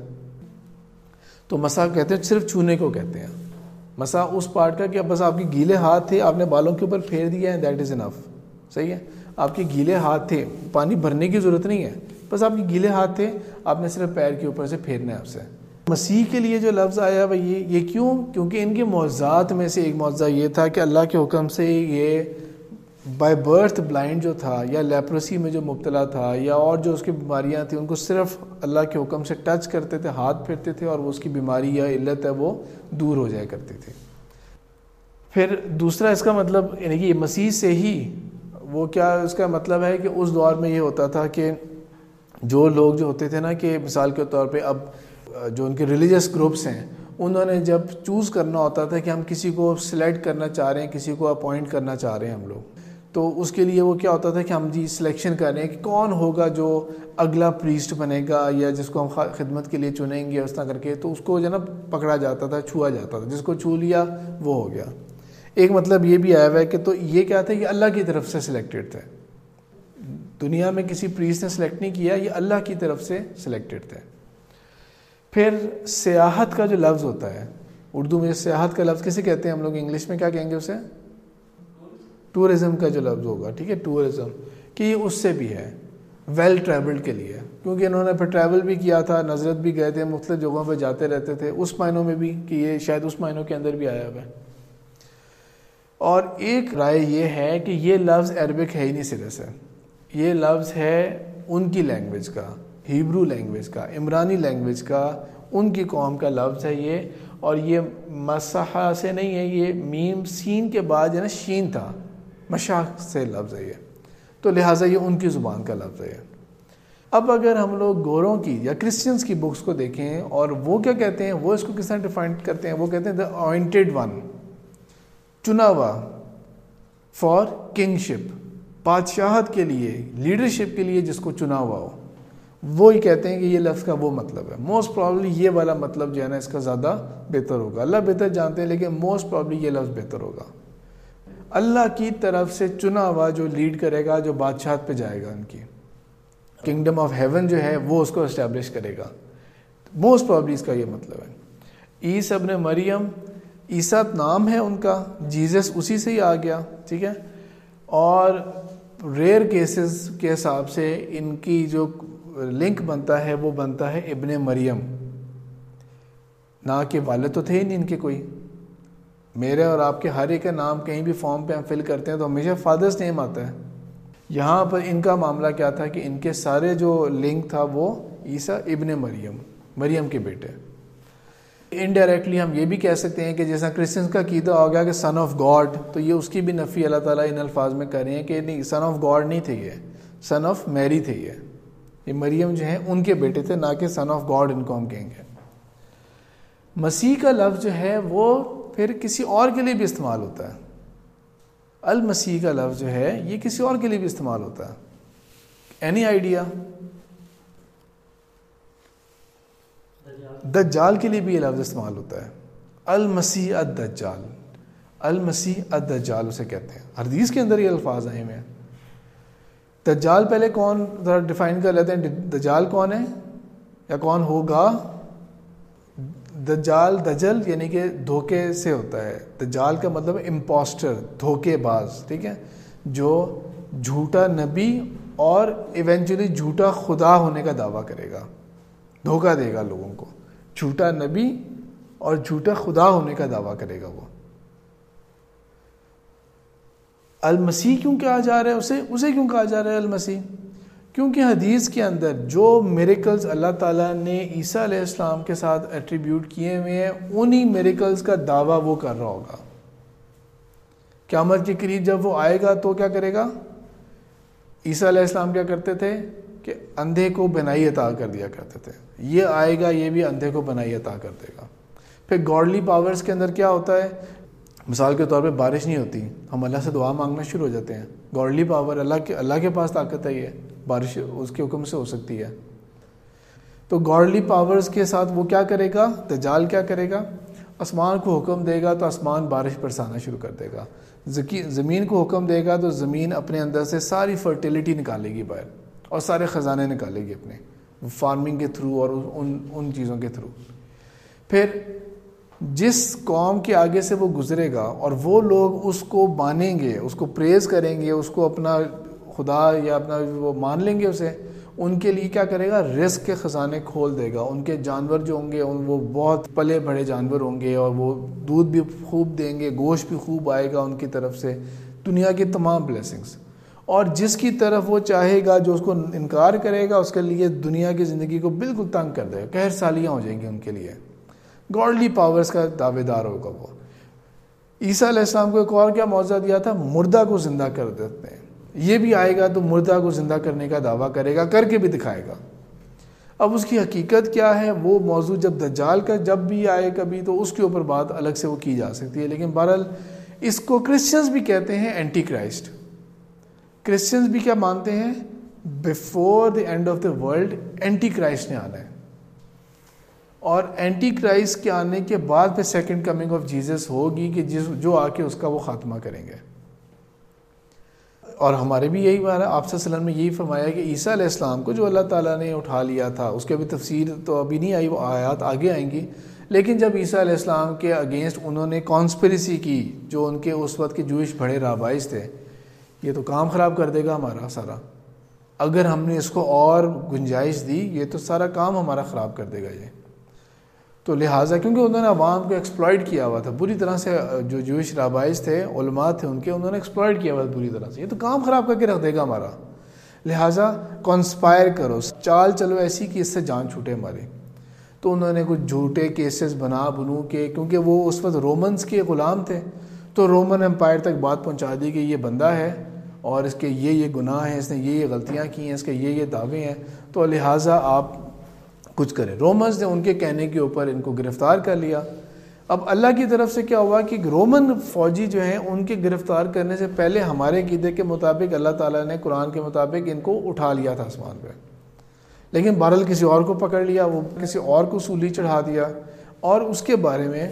تو مسح کہتے ہیں صرف چھونے کو کہتے ہیں. مسح اس پارٹ کا کہ بس آپ کے گیلے ہاتھ تھے, آپ نے بالوں کے اوپر پھیر دیا ہے, دیٹ از انف. صحیح ہے, آپ کے گیلے ہاتھ تھے, پانی بھرنے کی ضرورت نہیں ہے, بس آپ کے گیلے ہاتھ تھے, آپ نے صرف پیر کے اوپر سے پھیرنا ہے آپ سے. مسیح کے لیے جو لفظ آیا وہ یہ کیوں؟ کیونکہ ان کے معجزات میں سے ایک معجزہ یہ تھا کہ اللہ کے حکم سے یہ بائی برتھ بلائنڈ جو تھا یا لیپروسی میں جو مبتلا تھا یا اور جو اس کی بیماریاں تھیں ان کو صرف اللہ کے حکم سے ٹچ کرتے تھے, ہاتھ پھیرتے تھے اور وہ اس کی بیماری یا علت ہے وہ دور ہو جایا کرتی تھی. پھر دوسرا اس کا مطلب یعنی کہ مسیح سے ہی وہ کیا اس کا مطلب ہے کہ اس دور میں یہ ہوتا تھا کہ جو لوگ جو ہوتے تھے نا کہ مثال کے طور پہ اب جو ان کے ریلیجس گروپس ہیں انہوں نے جب چوز کرنا ہوتا تھا کہ ہم کسی کو سلیکٹ کرنا چاہ رہے ہیں, کسی کو اپوائنٹ کرنا چاہ رہے ہیں ہم لوگ, تو اس کے لیے وہ کیا ہوتا تھا کہ ہم جی سلیکشن کر رہے ہیں کہ کون ہوگا جو اگلا پریسٹ بنے گا یا جس کو ہم خدمت کے لیے چنیں گے اس طرح کر کے. تو اس کو جو ہے نا پکڑا جاتا تھا, چھوا جاتا تھا, جس کو چھو لیا وہ ہو گیا. ایک مطلب یہ بھی آیا ہوا ہے کہ تو یہ کیا تھا, یہ اللہ کی طرف سے سلیکٹڈ تھے. دنیا میں کسی پریسٹ نے سلیکٹ نہیں کیا, یہ اللہ کی طرف سے سلیکٹڈ تھے. پھر سیاحت کا جو لفظ ہوتا ہے اردو میں, سیاحت کا لفظ کسے کہتے ہیں ہم لوگ انگلش میں کیا کہیں گے اسے؟ ٹورزم کا جو لفظ ہوگا. ٹھیک ہے, ٹورزم کہ یہ اس سے بھی ہے ویل ٹریولڈ کے لیے, کیونکہ انہوں نے پھر ٹریول بھی کیا تھا, نظرت بھی گئے تھے, مختلف جگہوں پہ جاتے رہتے تھے, اس معنوں میں بھی کہ یہ شاید اس معنوں کے اندر بھی آیا ہوا ہے. اور ایک رائے یہ ہے کہ یہ لفظ عربک ہے ہی نہیں سرے سے, یہ لفظ ہے ان کی لینگویج کا, ہیبرو لینگویج کا, عمرانی لینگویج کا, ان کی قوم کا لفظ ہے یہ. اور یہ مسحہ سے نہیں ہے, یہ میم سین کے بعد جو ہے نا شین تھا, مشاق سے لفظ ہے یہ, تو لہٰذا یہ ان کی زبان کا لفظ ہے. اب اگر ہم لوگ گوروں کی یا کرسچنس کی بکس کو دیکھیں اور وہ کیا کہتے ہیں, وہ اس کو کس طرح ڈیفائن کرتے ہیں, وہ کہتے ہیں دا اپوائنٹڈ ون, چنا ہوا, فار کنگ شپ, بادشاہت کے لیے, لیڈرشپ کے لیے جس کو چنا ہوا ہو, وہی کہتے ہیں کہ یہ لفظ کا وہ مطلب ہے. موسٹ پرابلی یہ والا مطلب جو ہے نا اس کا زیادہ بہتر ہوگا. اللہ بہتر جانتے ہیں لیکن موسٹ پرابلی یہ لفظ بہتر ہوگا. اللہ کی طرف سے چنا ہوا جو لیڈ کرے گا, جو بادشاہت پہ جائے گا, ان کی کنگڈم آف ہیون جو ہے وہ اس کو اسٹیبلش کرے گا. موسٹ پرابلی اس کا یہ مطلب ہے. عیسی ابن مریم, عیسیٰ نام ہے ان کا, جیزس اسی سے ہی آ گیا. ٹھیک ہے, اور ریئر کیسز کے حساب سے ان کی جو لنک بنتا ہے وہ بنتا ہے ابن مریم, نہ کہ والد تو تھے ہی نہیں ان کے کوئی. میرے اور آپ کے ہر ایک کا نام کہیں بھی فارم پہ ہم فل کرتے ہیں تو ہمیشہ فادرس نیم آتا ہے. یہاں پر ان کا معاملہ کیا تھا کہ ان کے سارے جو لنک تھا وہ عیسیٰ ابن مریم, مریم کے بیٹے. انڈائریکٹلی ہم یہ بھی کہہ سکتے ہیں کہ جیسا کرسچنس کا عقیدہ ہو گیا کہ سن آف گاڈ, تو یہ اس کی بھی نفی اللہ تعالیٰ ان الفاظ میں کر رہے ہیں کہ نہیں, سن آف گاڈ نہیں تھے یہ, سن آف میری تھے یہ مریم جو ہیں ان کے بیٹے تھے, نہ کہ سن آف گاڈ ان کو ہم کہیں گے. مسیح کا لفظ جو ہے وہ پھر کسی اور کے لیے بھی استعمال ہوتا ہے. المسیح کا لفظ جو ہے یہ کسی اور کے لیے بھی استعمال ہوتا ہے. Any idea? دجال کے لیے بھی یہ لفظ استعمال ہوتا ہے, المسیح الدجال, المسیح الدجال اسے کہتے ہیں. حدیث کے اندر یہ الفاظ آئے ہوئے ہیں. دجال پہلے کون ذرا ڈیفائن کر لیتے ہیں, دجال کون ہے یا کون ہوگا؟ دجال, دجل یعنی کہ دھوکے سے ہوتا ہے. دجال کا مطلب امپوسٹر, دھوکے باز. ٹھیک ہے, جو جھوٹا نبی اور ایونچولی جھوٹا خدا ہونے کا دعویٰ کرے گا, دھوکہ دے گا لوگوں کو. جھوٹا نبی اور جھوٹا خدا ہونے کا دعویٰ کرے گا وہ. المسیح کیوں کہا جا رہا ہے اسے کیوں کہا جا رہا ہے المسیح؟ کیونکہ حدیث کے اندر جو میریکلز اللہ تعالیٰ نے عیسیٰ علیہ السلام کے ساتھ ایٹریبیوٹ کیے ہوئے ہیں انہی میریکلز کا دعویٰ وہ کر رہا ہوگا. قیامت کے قریب جب وہ آئے گا تو کیا کرے گا؟ عیسیٰ علیہ السلام کیا کرتے تھے کہ اندھے کو بینائی عطا کر دیا کرتے تھے. یہ آئے گا یہ بھی اندھے کو بینائی عطا کر دے گا. پھر گاڈلی پاورز کے اندر کیا ہوتا ہے؟ مثال کے طور پہ بارش نہیں ہوتی, ہم اللہ سے دعا مانگنا شروع ہو جاتے ہیں. گاڈلی پاور اللہ کے پاس طاقت ہے, یہ بارش اس کے حکم سے ہو سکتی ہے. تو گاڈلی پاورز کے ساتھ وہ کیا کرے گا؟ دجال کیا کرے گا؟ آسمان کو حکم دے گا تو آسمان بارش برسانا شروع کر دے گا. زمین کو حکم دے گا تو زمین اپنے اندر سے ساری فرٹیلیٹی نکالے گی باہر اور سارے خزانے نکالے گی اپنے فارمنگ کے تھرو اور ان چیزوں کے تھرو. پھر جس قوم کے آگے سے وہ گزرے گا اور وہ لوگ اس کو مانیں گے, اس کو پریز کریں گے, اس کو اپنا خدا یا اپنا وہ مان لیں گے اسے, ان کے لیے کیا کرے گا؟ رزق کے خزانے کھول دے گا. ان کے جانور جو ہوں گے وہ بہت پلے بڑے جانور ہوں گے اور وہ دودھ بھی خوب دیں گے, گوشت بھی خوب آئے گا ان کی طرف سے, دنیا کی تمام بلیسنگز. اور جس کی طرف وہ چاہے گا, جو اس کو انکار کرے گا, اس کے لیے دنیا کی زندگی کو بالکل تنگ کر دے گا, قہر سالیاں ہو جائیں گی ان کے لیے. گاڈلی پاورز کا دعوے دار ہوگا وہ. عیسیٰ علیہ السلام کو ایک اور کیا معجزہ دیا تھا؟ مردہ کو زندہ کر دیتے ہیں. یہ بھی آئے گا تو مردہ کو زندہ کرنے کا دعویٰ کرے گا, کر کے بھی دکھائے گا. اب اس کی حقیقت کیا ہے وہ موضوع جب دجال کا جب بھی آئے کبھی تو اس کے اوپر بات الگ سے وہ کی جا سکتی ہے. لیکن بہرحال اس کو کرسچنز بھی کہتے ہیں اینٹی کرائسٹ. کرسچنز بھی کیا مانتے ہیں؟ Before the end of the world antichrist نے آنا ہے, اور اینٹی کرائسٹ کے آنے کے بعد پھر سیکنڈ کمنگ آف جیزس ہوگی کہ جو آ کے اس کا وہ خاتمہ کریں گے. اور ہمارے بھی یہی بات ہے, آپ صلی اللہ علیہ وسلم نے یہی فرمایا کہ عیسیٰ علیہ السلام کو جو اللہ تعالیٰ نے اٹھا لیا تھا, اس کے بھی تفسیر تو ابھی نہیں آئی, وہ آیات آگے آئیں گی. لیکن جب عیسیٰ علیہ السلام کے اگینسٹ انہوں نے کانسپریسی کی, جو ان کے اس وقت کے جوئش بڑے رابائز تھے, یہ تو کام خراب کر دے گا ہمارا سارا. اگر ہم نے اس کو اور گنجائش دی یہ تو سارا کام ہمارا خراب کر دے گا یہ. تو لہٰذا کیونکہ انہوں نے عوام کو ایکسپلائٹ کیا ہوا تھا بری طرح سے, جو جوئش رابائز تھے, علماء تھے ان کے, انہوں نے ایکسپلائٹ کیا ہوا تھا بری طرح سے, یہ تو کام خراب کر کے رکھ دے گا ہمارا. لہٰذا کانسپائر کرو, چال چلو ایسی کہ اس سے جان چھوٹے ہماری. تو انہوں نے کچھ جھوٹے کیسز بنو کے, کیونکہ وہ اس وقت رومنز کے غلام تھے, تو رومن امپائر تک بات پہنچا دی کہ یہ بندہ ہے اور اس کے یہ گناہ ہیں, اس نے یہ غلطیاں کی ہیں, اس کے یہ دعوے ہیں, تو لہٰذا آپ کچھ کریں. رومنز نے ان کے کہنے کے اوپر ان کو گرفتار کر لیا. اب اللہ کی طرف سے کیا ہوا کہ رومن فوجی جو ہیں ان کے گرفتار کرنے سے پہلے ہمارے عقیدے کے مطابق اللہ تعالیٰ نے قرآن کے مطابق ان کو اٹھا لیا تھا آسمان پہ, لیکن بہرحال کسی اور کو پکڑ لیا, وہ کسی اور کو سولی چڑھا دیا. اور اس کے بارے میں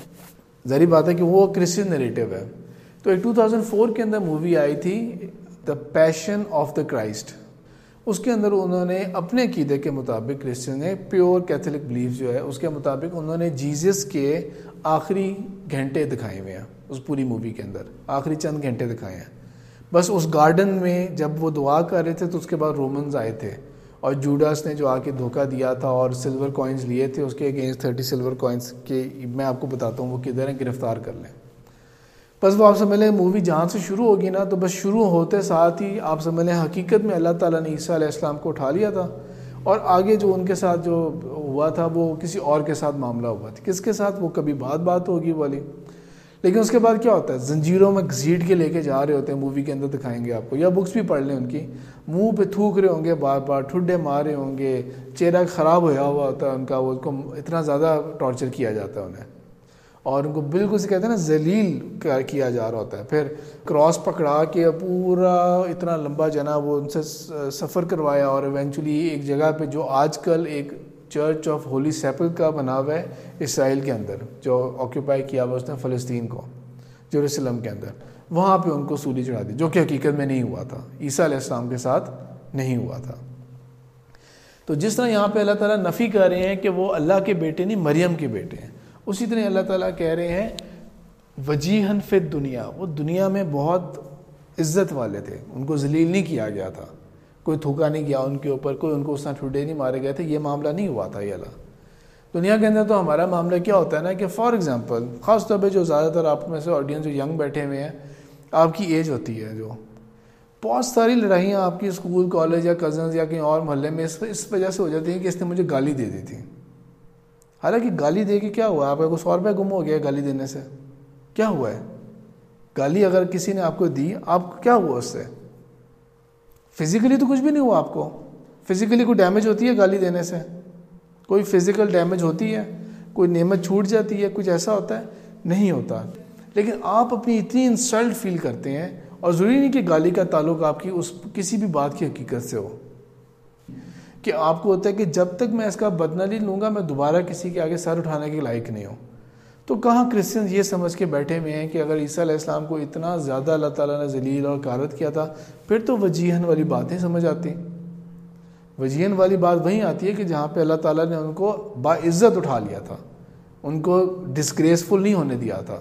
ظاہری بات ہے کہ وہ کرسچن نیریٹو ہے. تو ایک 2004 کے اندر مووی آئی تھی دا پیشن آف دا کرائسٹ. اس کے اندر انہوں نے اپنے عقیدے کے مطابق, کرسچن نے پیور کیتھولک بلیف جو ہے اس کے مطابق انہوں نے جیزس کے آخری گھنٹے دکھائے ہوئے ہیں. اس پوری مووی کے اندر آخری چند گھنٹے دکھائے ہیں. بس اس گارڈن میں جب وہ دعا کر رہے تھے تو اس کے بعد رومنز آئے تھے اور جوڈاس نے جو آ کے دھوکہ دیا تھا اور سلور کوائنز لیے تھے اس کے اگینسٹ 30 سلور کوائنز کے, میں آپ کو بتاتا ہوں وہ کدھر ہیں, گرفتار کر لیں. بس وہ آپ سمجھ لیں مووی جہاں سے شروع ہوگی نا, تو بس شروع ہوتے ساتھ ہی آپ سمجھ لیں حقیقت میں اللہ تعالیٰ نے عیسیٰ علیہ السلام کو اٹھا لیا تھا, اور آگے جو ان کے ساتھ جو ہوا تھا وہ کسی اور کے ساتھ معاملہ ہوا تھا. کس کے ساتھ وہ کبھی بات ہوگی والی. لیکن اس کے بعد کیا ہوتا ہے, زنجیروں میں گھسیٹ کے لے کے جا رہے ہوتے ہیں, مووی کے اندر دکھائیں گے آپ کو, یا بکس بھی پڑھ لیں ان کی, منہ پہ تھوک رہے ہوں گے بار بار, ٹھڈے مار رہے ہوں گے, چہرہ خراب ہوا ہوتا ہے ان کا, وہ ان کو اتنا زیادہ ٹارچر کیا جاتا ہے انہیں, اور ان کو بالکل سے کہتے ہیں نا ذلیل کیا جا رہا ہوتا ہے. پھر کراس پکڑا کے پورا اتنا لمبا جنا وہ ان سے سفر کروایا, اور ایونچولی ایک جگہ پہ جو آج کل ایک چرچ آف ہولی سیپل کا بنا ہوا ہے اسرائیل کے اندر, جو آکیوپائی کیا ہوا اس نے فلسطین کو, یروشلم کے اندر, وہاں پہ ان کو سولی چڑھا دی, جو کہ حقیقت میں نہیں ہوا تھا, عیسیٰ علیہ السلام کے ساتھ نہیں ہوا تھا. تو جس طرح یہاں پہ اللہ تعالیٰ نفی کر رہے ہیں کہ وہ اللہ کے بیٹے نہیں مریم کے بیٹے ہیں, اسی طرح اللہ تعالیٰ کہہ رہے ہیں وجیہن فی الدنیا, وہ دنیا میں بہت عزت والے تھے, ان کو ذلیل نہیں کیا گیا تھا, کوئی تھوکا نہیں گیا ان کے اوپر, کوئی ان کو اس طرح ٹھڈے نہیں مارے گئے تھے, یہ معاملہ نہیں ہوا تھا. یہ اللہ دنیا کے اندر تو ہمارا معاملہ کیا ہوتا ہے نا کہ فار ایگزامپل خاص طور پہ جو زیادہ تر آپ میں سے آڈینس جو ینگ بیٹھے ہوئے ہیں, آپ کی ایج ہوتی ہے جو بہت ساری لڑائیاں آپ کی اسکول کالج یا کزنز یا کہیں اور محلے میں اس وجہ سے ہو جاتی ہیں کہ اس نے مجھے گالی دے دی تھی. حالانکہ گالی دے کے کیا ہوا؟ آپ کا کوئی 100 روپے گم ہو گیا گالی دینے سے؟ کیا ہوا ہے؟ گالی اگر کسی نے آپ کو دی، آپ کیا ہوا اس سے؟ فزیکلی تو کچھ بھی نہیں ہوا آپ کو. فزیکلی کوئی ڈیمیج ہوتی ہے گالی دینے سے؟ کوئی فزیکل ڈیمیج ہوتی ہے؟ کوئی نعمت چھوٹ جاتی ہے؟ کچھ ایسا ہوتا ہے؟ نہیں ہوتا. لیکن آپ اپنی اتنی انسلٹ فیل کرتے ہیں، اور ضروری نہیں کہ گالی کا تعلق آپ کی اس کسی بھی بات کی حقیقت سے ہو، کہ آپ کو ہوتا ہے کہ جب تک میں اس کا بدلہ نہیں لوں گا میں دوبارہ کسی کے آگے سر اٹھانے کے لائق نہیں ہوں. تو کہاں کرسچنز یہ سمجھ کے بیٹھے ہوئے ہیں کہ اگر عیسیٰ علیہ السلام کو اتنا زیادہ اللہ تعالیٰ نے ذلیل اور غارت کیا تھا، پھر تو وجیہن والی باتیں سمجھ آتی. وجیہن والی بات وہیں آتی ہے کہ جہاں پہ اللہ تعالیٰ نے ان کو باعزت اٹھا لیا تھا، ان کو ڈسگریسفل نہیں ہونے دیا تھا،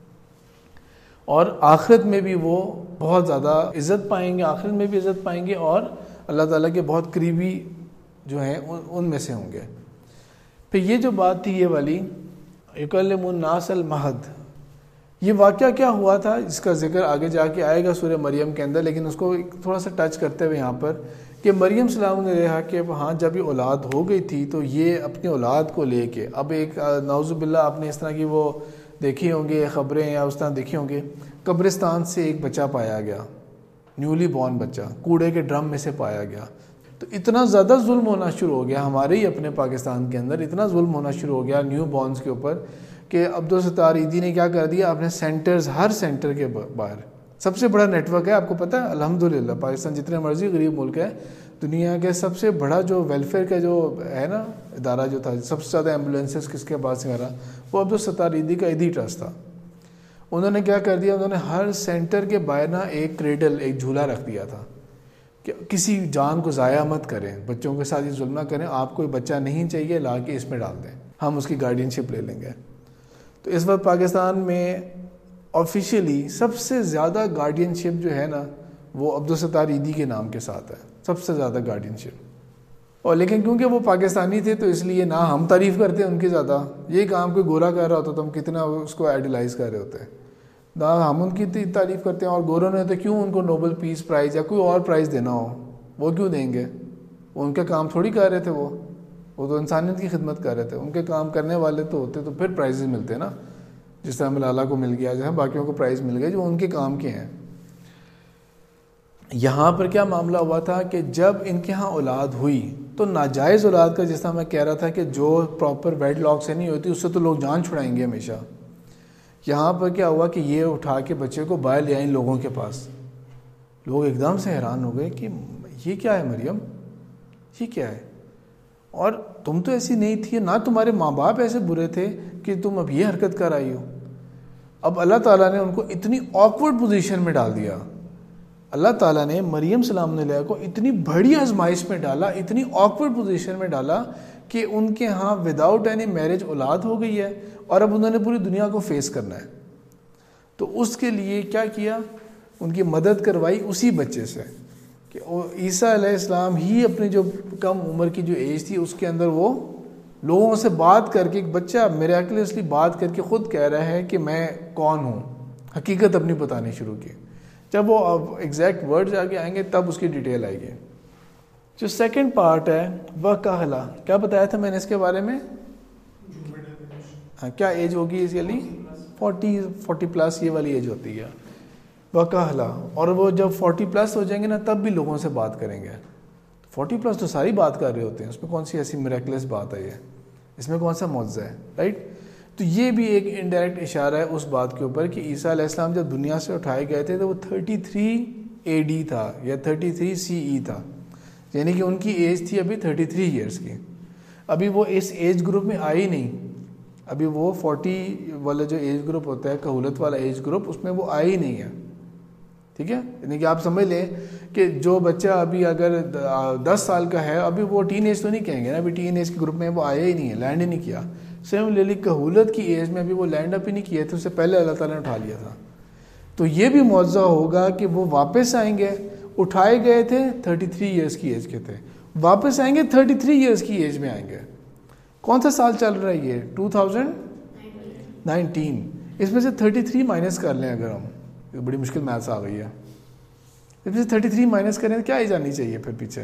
اور آخرت میں بھی وہ بہت زیادہ عزت پائیں گے، آخرت میں بھی عزت پائیں گے، اور اللہ تعالیٰ کے بہت قریبی جو ہیں ان میں سے ہوں گے. پھر یہ جو بات تھی یہ والی یکلم الناس المہد، یہ واقعہ کیا ہوا تھا اس کا ذکر آگے جا کے آئے گا سورہ مریم کے اندر، لیکن اس کو تھوڑا سا ٹچ کرتے ہوئے یہاں پر کہ مریم سلام نے کہا کہ ہاں جب یہ اولاد ہو گئی تھی تو یہ اپنی اولاد کو لے کے، اب ایک نعوذ باللہ آپ نے اس طرح کی وہ دیکھی ہوں گے خبریں یا اس طرح دیکھی ہوں گے، قبرستان سے ایک بچہ پایا گیا، نیولی بورن بچہ کوڑے کے ڈرم میں سے پایا گیا. تو اتنا زیادہ ظلم ہونا شروع ہو گیا ہمارے ہی اپنے پاکستان کے اندر، اتنا ظلم ہونا شروع ہو گیا نیو بورنز کے اوپر کہ عبدالستار عیدی نے کیا کر دیا، اپنے سینٹرز، ہر سینٹر کے باہر، سب سے بڑا نیٹ ورک ہے آپ کو پتہ ہے الحمدللہ، پاکستان جتنے مرضی غریب ملک ہے، دنیا کے سب سے بڑا جو ویلفیئر کا جو ہے نا ادارہ جو تھا، سب سے زیادہ ایمبولینسز کس کے پاس سے رہا، وہ عبدالستار عیدی کا عیدی ٹرسٹ تھا. انہوں نے کیا کر دیا، انہوں نے ہر سینٹر کے باہر نا ایک کریڈل، ایک جھولا رکھ دیا تھا کہ کسی جان کو ضائع مت کریں، بچوں کے ساتھ یہ ظلم نہ کریں، آپ کوئی بچہ نہیں چاہیے لا کے اس میں ڈال دیں، ہم اس کی گارڈین شپ لے لیں گے. تو اس وقت پاکستان میں آفیشیلی سب سے زیادہ گارڈین شپ جو ہے نا وہ عبدالستار عیدی کے نام کے ساتھ ہے، سب سے زیادہ گارڈین شپ. اور لیکن کیونکہ وہ پاکستانی تھے تو اس لیے نہ ہم تعریف کرتے ہیں ان کی زیادہ، یہ کام کوئی گورا کر رہا ہوتا تو ہم کتنا اس کو ایڈیلائز کر رہے ہوتے ہیں، نہ ہم ان کی تعریف کرتے ہیں. اور گوروں نے تو کیوں ان کو نوبل پیس پرائز یا کوئی اور پرائز دینا ہو، وہ کیوں دیں گے؟ وہ ان کا کام تھوڑی کر رہے تھے، وہ تو انسانیت کی خدمت کر رہے تھے. ان کے کام کرنے والے تو ہوتے تو پھر پرائزز ملتے نا، جس طرح ملالہ کو مل گیا، جہاں باقیوں کو پرائز مل گئے جو ان کے کام کے ہیں. یہاں پر کیا معاملہ ہوا تھا کہ جب ان کے ہاں اولاد ہوئی تو ناجائز اولاد کا، جس طرح میں کہہ رہا تھا کہ جو پراپر ویڈ لاک سے نہیں ہوتی اس سے تو لوگ جان چھڑائیں گے ہمیشہ. یہاں پر کیا ہوا کہ یہ اٹھا کے بچے کو باہر لے آئیں لوگوں کے پاس. لوگ ایک دم سے حیران ہو گئے کہ یہ کیا ہے مریم، یہ کیا ہے، اور تم تو ایسی نہیں تھی، نہ تمہارے ماں باپ ایسے برے تھے کہ تم اب یہ حرکت کر آئی ہو. اب اللہ تعالیٰ نے ان کو اتنی آکورڈ پوزیشن میں ڈال دیا، اللہ تعالیٰ نے مریم سلام علیہ کو اتنی بڑی آزمائش میں ڈالا، اتنی آکورڈ پوزیشن میں ڈالا کہ ان کے ہاں وداؤٹ اینی میرج اولاد ہو گئی ہے، اور اب انہوں نے پوری دنیا کو فیس کرنا ہے. تو اس کے لیے کیا کیا، ان کی مدد کروائی اسی بچے سے کہ عیسیٰ علیہ السلام ہی اپنی جو کم عمر کی جو ایج تھی اس کے اندر وہ لوگوں سے بات کر کے، ایک بچہ میریکلسلی بات کر کے خود کہہ رہا ہے کہ میں کون ہوں، حقیقت اپنی بتانی شروع کی. جب وہ ایگزیکٹ ورڈ آگے آئیں گے تب اس کی ڈیٹیل آئے گی. جو سیکنڈ پارٹ ہے وہ کہلا، کیا بتایا تھا میں نے اس کے بارے میں؟ ہاں، کیا ایج ہوگی اس کے لیے؟ 40 پلس یہ والی ایج ہوتی ہے وہ کہلا. اور وہ جب 40 پلس ہو جائیں گے نا تب بھی لوگوں سے بات کریں گے. 40 پلس تو ساری بات کر رہے ہوتے ہیں، اس میں کون سی ایسی میریکلس بات ہے، اس میں کون سا معجزہ ہے، رائٹ؟ تو یہ بھی ایک انڈائریکٹ اشارہ ہے اس بات کے اوپر کہ عیسیٰ علیہ السلام جب دنیا سے اٹھائے گئے تھے تو وہ 33 AD تھا یا 33 CE تھا، یعنی کہ ان کی ایج تھی ابھی 33 ایئرس کی. ابھی وہ اس ایج گروپ میں آئی نہیں، ابھی وہ 40 والا جو ایج گروپ ہوتا ہے، کہولت والا ایج گروپ، اس میں وہ آئی نہیں ہے. ٹھیک ہے، یعنی کہ آپ سمجھ لیں کہ جو بچہ ابھی اگر 10 سال کا ہے، ابھی وہ ٹین ایج تو نہیں کہیں گے نا، ابھی ٹین ایج کے گروپ میں وہ آیا ہی نہیں ہے، لینڈ ہی نہیں کیا. سیملرلی کہولت کی ایج میں ابھی وہ لینڈ اپ ہی نہیں کیا تھا، اس سے پہلے اللہ تعالیٰ نے اٹھا لیا تھا. تو یہ بھی معجزہ ہوگا کہ وہ واپس آئیں گے. اٹھائے گئے تھے 33 ایئرس کی ایج کے تھے، واپس آئیں گے 33 ایئرس کی ایج میں آئیں گے. کون سا سال چل رہا ہے یہ؟ 2019. اس میں سے 33 مائنس کر لیں اگر ہم، بڑی مشکل میتھس آ گئی ہے. جب سے 33 مائنس کریں تو کیا ایج آنی چاہیے پھر پیچھے؟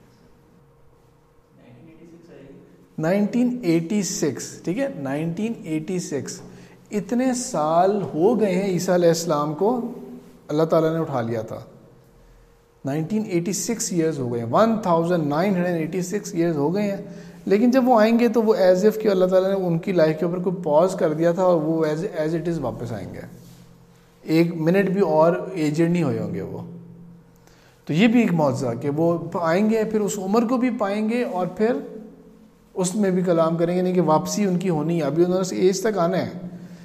1986. ٹھیک ہے 1986. اتنے سال ہو گئے ہیں عیسیٰ علیہ السلام کو اللہ تعالیٰ نے اٹھا لیا تھا. 1986 ایئرز ہو گئے ہیں, 1986 ایئرز ہو گئے ہیں. لیکن جب وہ آئیں گے تو وہ ایز اف کہ اللہ تعالیٰ نے ان کی لائف کے اوپر کوئی پاز کر دیا تھا اور وہ ایز اٹ از واپس آئیں گے. ایک منٹ بھی اور ایجڈ نہیں ہوئے ہوں گے وہ. تو یہ بھی ایک معجزہ کہ وہ آئیں گے, پھر اس عمر کو بھی پائیں گے اور پھر اس میں بھی کلام کریں گے. نہیں کہ واپسی ان کی ہونی ہے, ابھی انہوں نے ایج تک آنا ہے.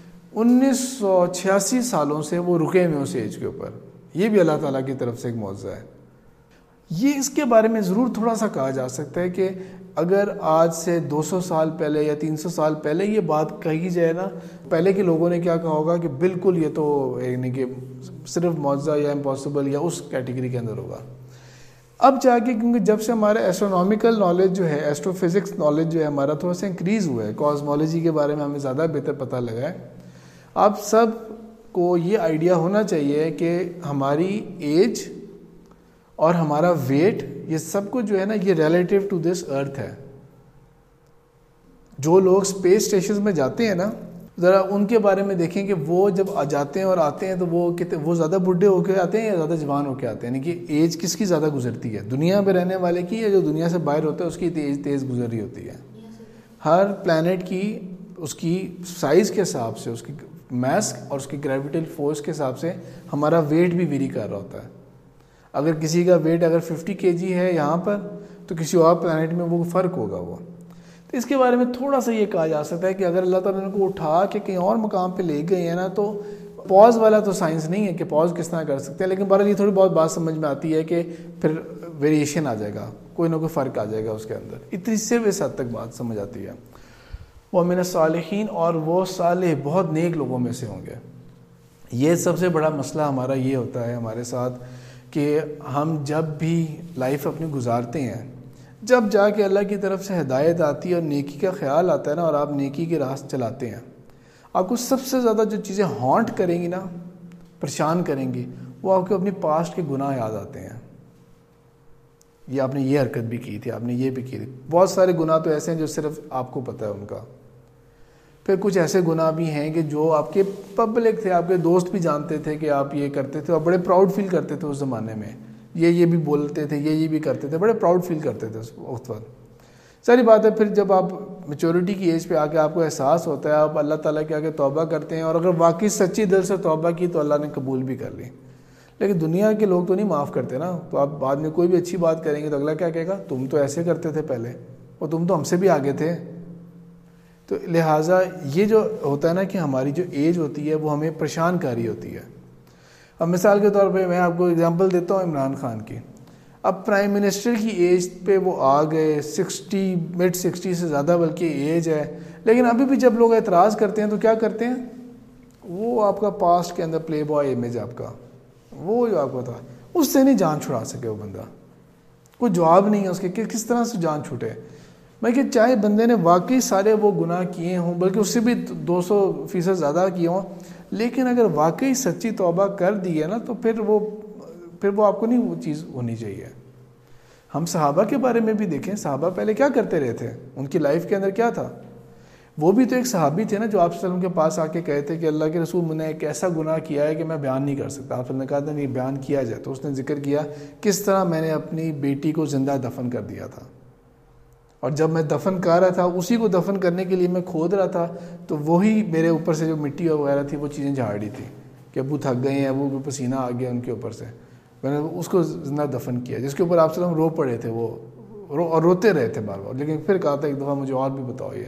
1986 سالوں سے وہ رکے ہوئے اس ایج کے اوپر. یہ بھی اللہ تعالیٰ کی طرف سے ایک معجزہ ہے. یہ اس کے بارے میں ضرور تھوڑا سا کہا جا سکتا ہے کہ اگر آج سے 200 سال پہلے یا 300 سال پہلے یہ بات کہی جائے نا, پہلے کے لوگوں نے کیا کہا ہوگا کہ بالکل یہ تو یعنی کہ صرف معجزہ یا امپاسبل یا اس کیٹیگری کے اندر ہوگا. اب جا کے کیونکہ جب سے ہمارا ایسٹرونومیکل نالج جو ہے, ایسٹرو فزکس نالج جو ہے ہمارا تھوڑا سا انکریز ہوا ہے, کاسمولوجی کے بارے میں ہمیں زیادہ بہتر پتہ لگا ہے. آپ سب کو یہ آئیڈیا ہونا چاہیے کہ ہماری ایج اور ہمارا ویٹ یہ سب کچھ جو ہے نا یہ ریلیٹیو ٹو دس ارتھ ہے. جو لوگ اسپیس اسٹیشن میں جاتے ہیں نا, ذرا ان کے بارے میں دیکھیں کہ وہ جب جاتے ہیں اور آتے ہیں تو وہ زیادہ بڈھے ہو کے آتے ہیں یا زیادہ جوان ہو کے آتے ہیں. یعنی کہ ایج کس کی زیادہ گزرتی ہے, دنیا میں رہنے والے کی یا جو دنیا سے باہر ہوتا ہے اس کی ایج تیز گزر رہی ہوتی ہے. ہر پلانٹ کی اس کی سائز کے حساب سے, اس کی میس اور اس کی گریویٹل فورس کے حساب سے ہمارا ویٹ بھی ویری کر رہا ہوتا ہے. اگر کسی کا ویٹ اگر 50 kg ہے یہاں پر تو کسی اور پلانٹ میں وہ فرق ہوگا وہ. تو اس کے بارے میں تھوڑا سا یہ کہا جا سکتا ہے کہ اگر اللہ تعالیٰ نے کو اٹھا کے کہیں اور مقام پہ لے گئے ہیں نا, تو پاز والا تو سائنس نہیں ہے کہ پاز کس طرح کر سکتے ہیں, لیکن بہرحال یہ تھوڑی بہت بات سمجھ میں آتی ہے کہ پھر ویریشن آ جائے گا, کوئی نہ کوئی فرق آ جائے گا اس کے اندر. اتنی سے اس حد تک بات سمجھ آتی ہے. وہ من الصالحین, اور وہ صالح بہت نیک لوگوں میں سے ہوں گے. یہ سب سے بڑا مسئلہ ہمارا یہ ہوتا ہے ہمارے ساتھ کہ ہم جب بھی لائف اپنی گزارتے ہیں, جب جا کے اللہ کی طرف سے ہدایت آتی ہے اور نیکی کا خیال آتا ہے نا, اور آپ نیکی کے راست چلاتے ہیں, آپ کو سب سے زیادہ جو چیزیں ہانٹ کریں گی نا, پریشان کریں گی, وہ آپ کو اپنی پاسٹ کے گناہ یاد آتے ہیں. یہ آپ نے یہ حرکت بھی کی تھی, آپ نے یہ بھی کی تھی. بہت سارے گناہ تو ایسے ہیں جو صرف آپ کو پتہ ہے ان کا. پھر کچھ ایسے گناہ بھی ہیں کہ جو آپ کے پبلک تھے, آپ کے دوست بھی جانتے تھے کہ آپ یہ کرتے تھے, اور بڑے پراؤڈ فیل کرتے تھے اس زمانے میں. یہ بھی بولتے تھے, یہ بھی کرتے تھے, بڑے پراؤڈ فیل کرتے تھے اس وقت. ساری بات ہے. پھر جب آپ میچورٹی کی ایج پہ آ کے آپ کو احساس ہوتا ہے, آپ اللہ تعالیٰ کے آگے توبہ کرتے ہیں, اور اگر واقعی سچی دل سے توبہ کی تو اللہ نے قبول بھی کر لی. لیکن دنیا کے لوگ تو نہیں معاف کرتے نا. تو آپ بعد میں کوئی بھی اچھی بات کریں گے تو اگلا کیا کہے گا, تم تو ایسے کرتے تھے پہلے, اور تم تو ہم سے بھی آگے تھے. تو لہٰذا یہ جو ہوتا ہے نا کہ ہماری جو ایج ہوتی ہے وہ ہمیں پریشان کر رہی ہوتی ہے. اب مثال کے طور پہ میں آپ کو اگزامپل دیتا ہوں عمران خان کی. اب پرائم منسٹر کی ایج پہ وہ آ گئے, 60 mid 60 سے زیادہ بلکہ ایج ہے, لیکن ابھی بھی جب لوگ اعتراض کرتے ہیں تو کیا کرتے ہیں, وہ آپ کا پاسٹ کے اندر پلے بوائے امیج آپ کا, وہ جو آپ کو تھا, اس سے نہیں جان چھڑا سکے وہ بندہ. کوئی جواب نہیں ہے اس کے کہ کس طرح سے جان چھوٹے. میں کہ چاہے بندے نے واقعی سارے وہ گناہ کیے ہوں, بلکہ اس سے بھی 200% زیادہ کیے ہوں, لیکن اگر واقعی سچی توبہ کر دی ہے نا تو پھر وہ آپ کو نہیں وہ چیز ہونی چاہیے. ہم صحابہ کے بارے میں بھی دیکھیں, صحابہ پہلے کیا کرتے رہے تھے, ان کی لائف کے اندر کیا تھا. وہ بھی تو ایک صحابی تھے نا جو آپ صلی اللہ علیہ وسلم کے پاس آ کے کہتے کہ اللہ کے رسول میں نے ایک ایسا گناہ کیا ہے کہ میں بیان نہیں کر سکتا. آپ نے کہا تھا نہیں بیان کیا جائے, تو اس نے ذکر کیا کس طرح میں نے اپنی بیٹی کو زندہ دفن کر دیا تھا, اور جب میں دفن کر رہا تھا اسی کو دفن کرنے کے لیے میں کھود رہا تھا, تو وہی میرے اوپر سے جو مٹی وغیرہ تھی وہ چیزیں جھاڑ رہی تھی کہ ابو تھک گئے ہیں, ابو پسینہ آ گیا ان کے اوپر سے. میں نے اس کو زندہ دفن کیا, جس کے اوپر آپ صلی اللہ علیہ وسلم رو پڑے تھے, وہ اور روتے رہے تھے بار بار. لیکن پھر کہا تھا ایک دفعہ مجھے اور بھی بتاؤ یہ.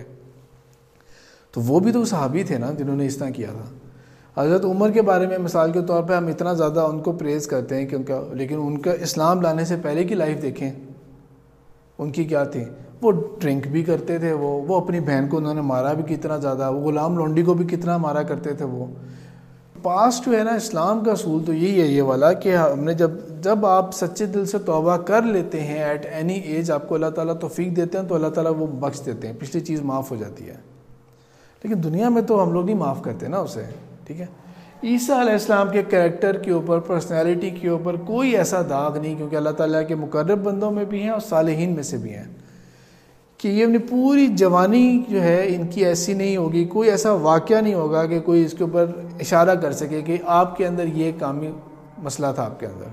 تو وہ بھی تو صحابی تھے نا جنہوں نے اس طرح کیا تھا. حضرت عمر کے بارے میں مثال کے طور پہ ہم اتنا زیادہ ان کو پریز کرتے ہیں کہ لیکن ان کا اسلام لانے سے پہلے کی لائف دیکھیں, ان کی کیا تھی. وہ ڈرنک بھی کرتے تھے, وہ اپنی بہن کو انہوں نے مارا بھی کتنا زیادہ, وہ غلام لونڈی کو بھی کتنا مارا کرتے تھے. وہ پاسٹ جو ہے نا اسلام کا اصول تو یہی ہے یہ والا کہ ہم نے جب آپ سچے دل سے توبہ کر لیتے ہیں ایٹ اینی ایج, آپ کو اللہ تعالیٰ توفیق دیتے ہیں تو اللہ تعالیٰ وہ بخش دیتے ہیں, پچھلی چیز معاف ہو جاتی ہے. لیکن دنیا میں تو ہم لوگ نہیں معاف کرتے نا اسے. ٹھیک ہے, عیسیٰ علیہ السلام کے کریکٹر کے اوپر، پرسنالٹی کے اوپر کوئی ایسا داغ نہیں، کیونکہ اللہ تعالیٰ کے مقرب بندوں میں بھی ہیں اور صالحین میں سے بھی ہیں، کہ یہ اپنی پوری جوانی جو ہے ان کی ایسی نہیں ہوگی، کوئی ایسا واقعہ نہیں ہوگا کہ کوئی اس کے اوپر اشارہ کر سکے کہ آپ کے اندر یہ کامی مسئلہ تھا آپ کے اندر۔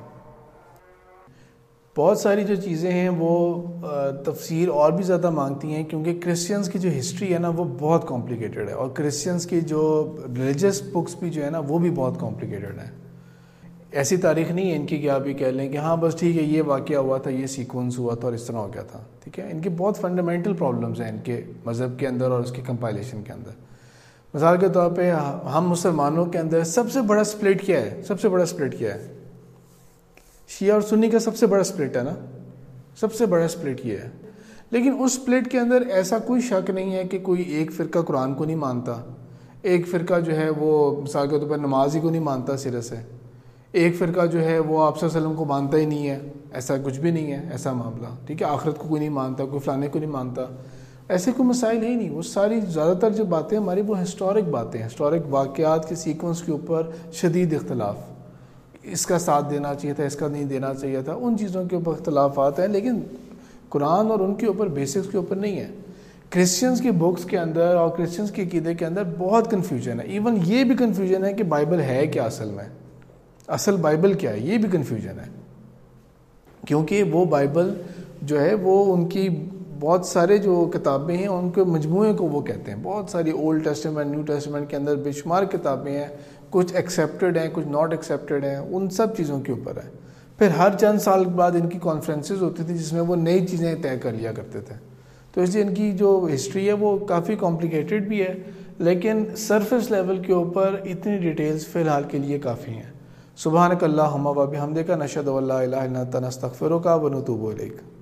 بہت ساری جو چیزیں ہیں وہ تفسیر اور بھی زیادہ مانگتی ہیں، کیونکہ کرسچنز کی جو ہسٹری ہے نا وہ بہت کمپلیکیٹڈ ہے، اور کرسچنز کی جو ریلیجس بکس بھی جو ہے نا وہ بھی بہت کمپلیکیٹڈ ہیں۔ ایسی تاریخ نہیں ہے ان کی کہ آپ یہ کہہ لیں کہ ہاں بس ٹھیک ہے یہ واقعہ ہوا تھا، یہ سیکوینس ہوا تھا اور اس طرح ہو گیا تھا، ٹھیک ہے۔ ان کے بہت فنڈامنٹل پرابلمز ہیں ان کے مذہب کے اندر اور اس کی کمپائلیشن کے اندر۔ مثال کے طور پہ ہم مسلمانوں کے اندر سب سے بڑا سپلٹ کیا ہے؟ سب سے بڑا سپلٹ کیا ہے؟ شیعہ اور سنی کا سب سے بڑا سپلٹ ہے نا، سب سے بڑا سپلٹ یہ ہے۔ لیکن اس سپلٹ کے اندر ایسا کوئی شک نہیں ہے کہ کوئی ایک فرقہ قرآن کو نہیں مانتا، ایک فرقہ جو ہے وہ مثال کے طور پر نماز ہی کو نہیں مانتا سرے سے، ایک فرقہ جو ہے وہ آپ صلی اللہ علیہ وسلم کو مانتا ہی نہیں ہے، ایسا کچھ بھی نہیں ہے ایسا معاملہ، ٹھیک ہے۔ آخرت کو کوئی نہیں مانتا، کوئی فلانے کو نہیں مانتا، ایسے کوئی مسائل ہے ہی نہیں۔ وہ ساری زیادہ تر جو باتیں ہماری وہ ہسٹورک باتیں ہیں، ہسٹورک واقعات کے سیکوینس کے اوپر شدید اختلاف، اس کا ساتھ دینا چاہیے تھا، اس کا نہیں دینا چاہیے تھا، ان چیزوں کے اوپر اختلافات ہیں، لیکن قرآن اور ان کے اوپر بیسکس کے اوپر نہیں ہے۔ کرسچنز کی بکس کے اندر اور کرسچنز کے عقیدے کے اندر بہت کنفیوژن ہے، ایون یہ بھی کنفیوژن ہے کہ بائبل ہے کیا اصل میں، اصل بائبل کیا ہے، یہ بھی کنفیوژن ہے، کیونکہ وہ بائبل جو ہے وہ ان کی بہت سارے جو کتابیں ہیں ان کے مجموعے کو وہ کہتے ہیں، بہت ساری اولڈ ٹیسٹمنٹ نیو ٹیسٹمنٹ کے اندر بے شمار کتابیں ہیں، کچھ ایکسیپٹڈ ہیں کچھ ناٹ ایکسیپٹڈ ہیں، ان سب چیزوں کے اوپر ہے۔ پھر ہر چند سال بعد ان کی کانفرنسز ہوتی تھی جس میں وہ نئی چیزیں طے کر لیا کرتے تھے، تو اس لیے ان کی جو ہسٹری ہے وہ کافی کمپلیکیٹڈ بھی ہے، لیکن سرفیس لیول کے اوپر اتنی ڈیٹیلز فی الحال کے لیے کافی ہیں۔ سبحانک اللہم و بحمدک، نشہد ان لا الہ الا انت، نستغفرک و نتوب الیک۔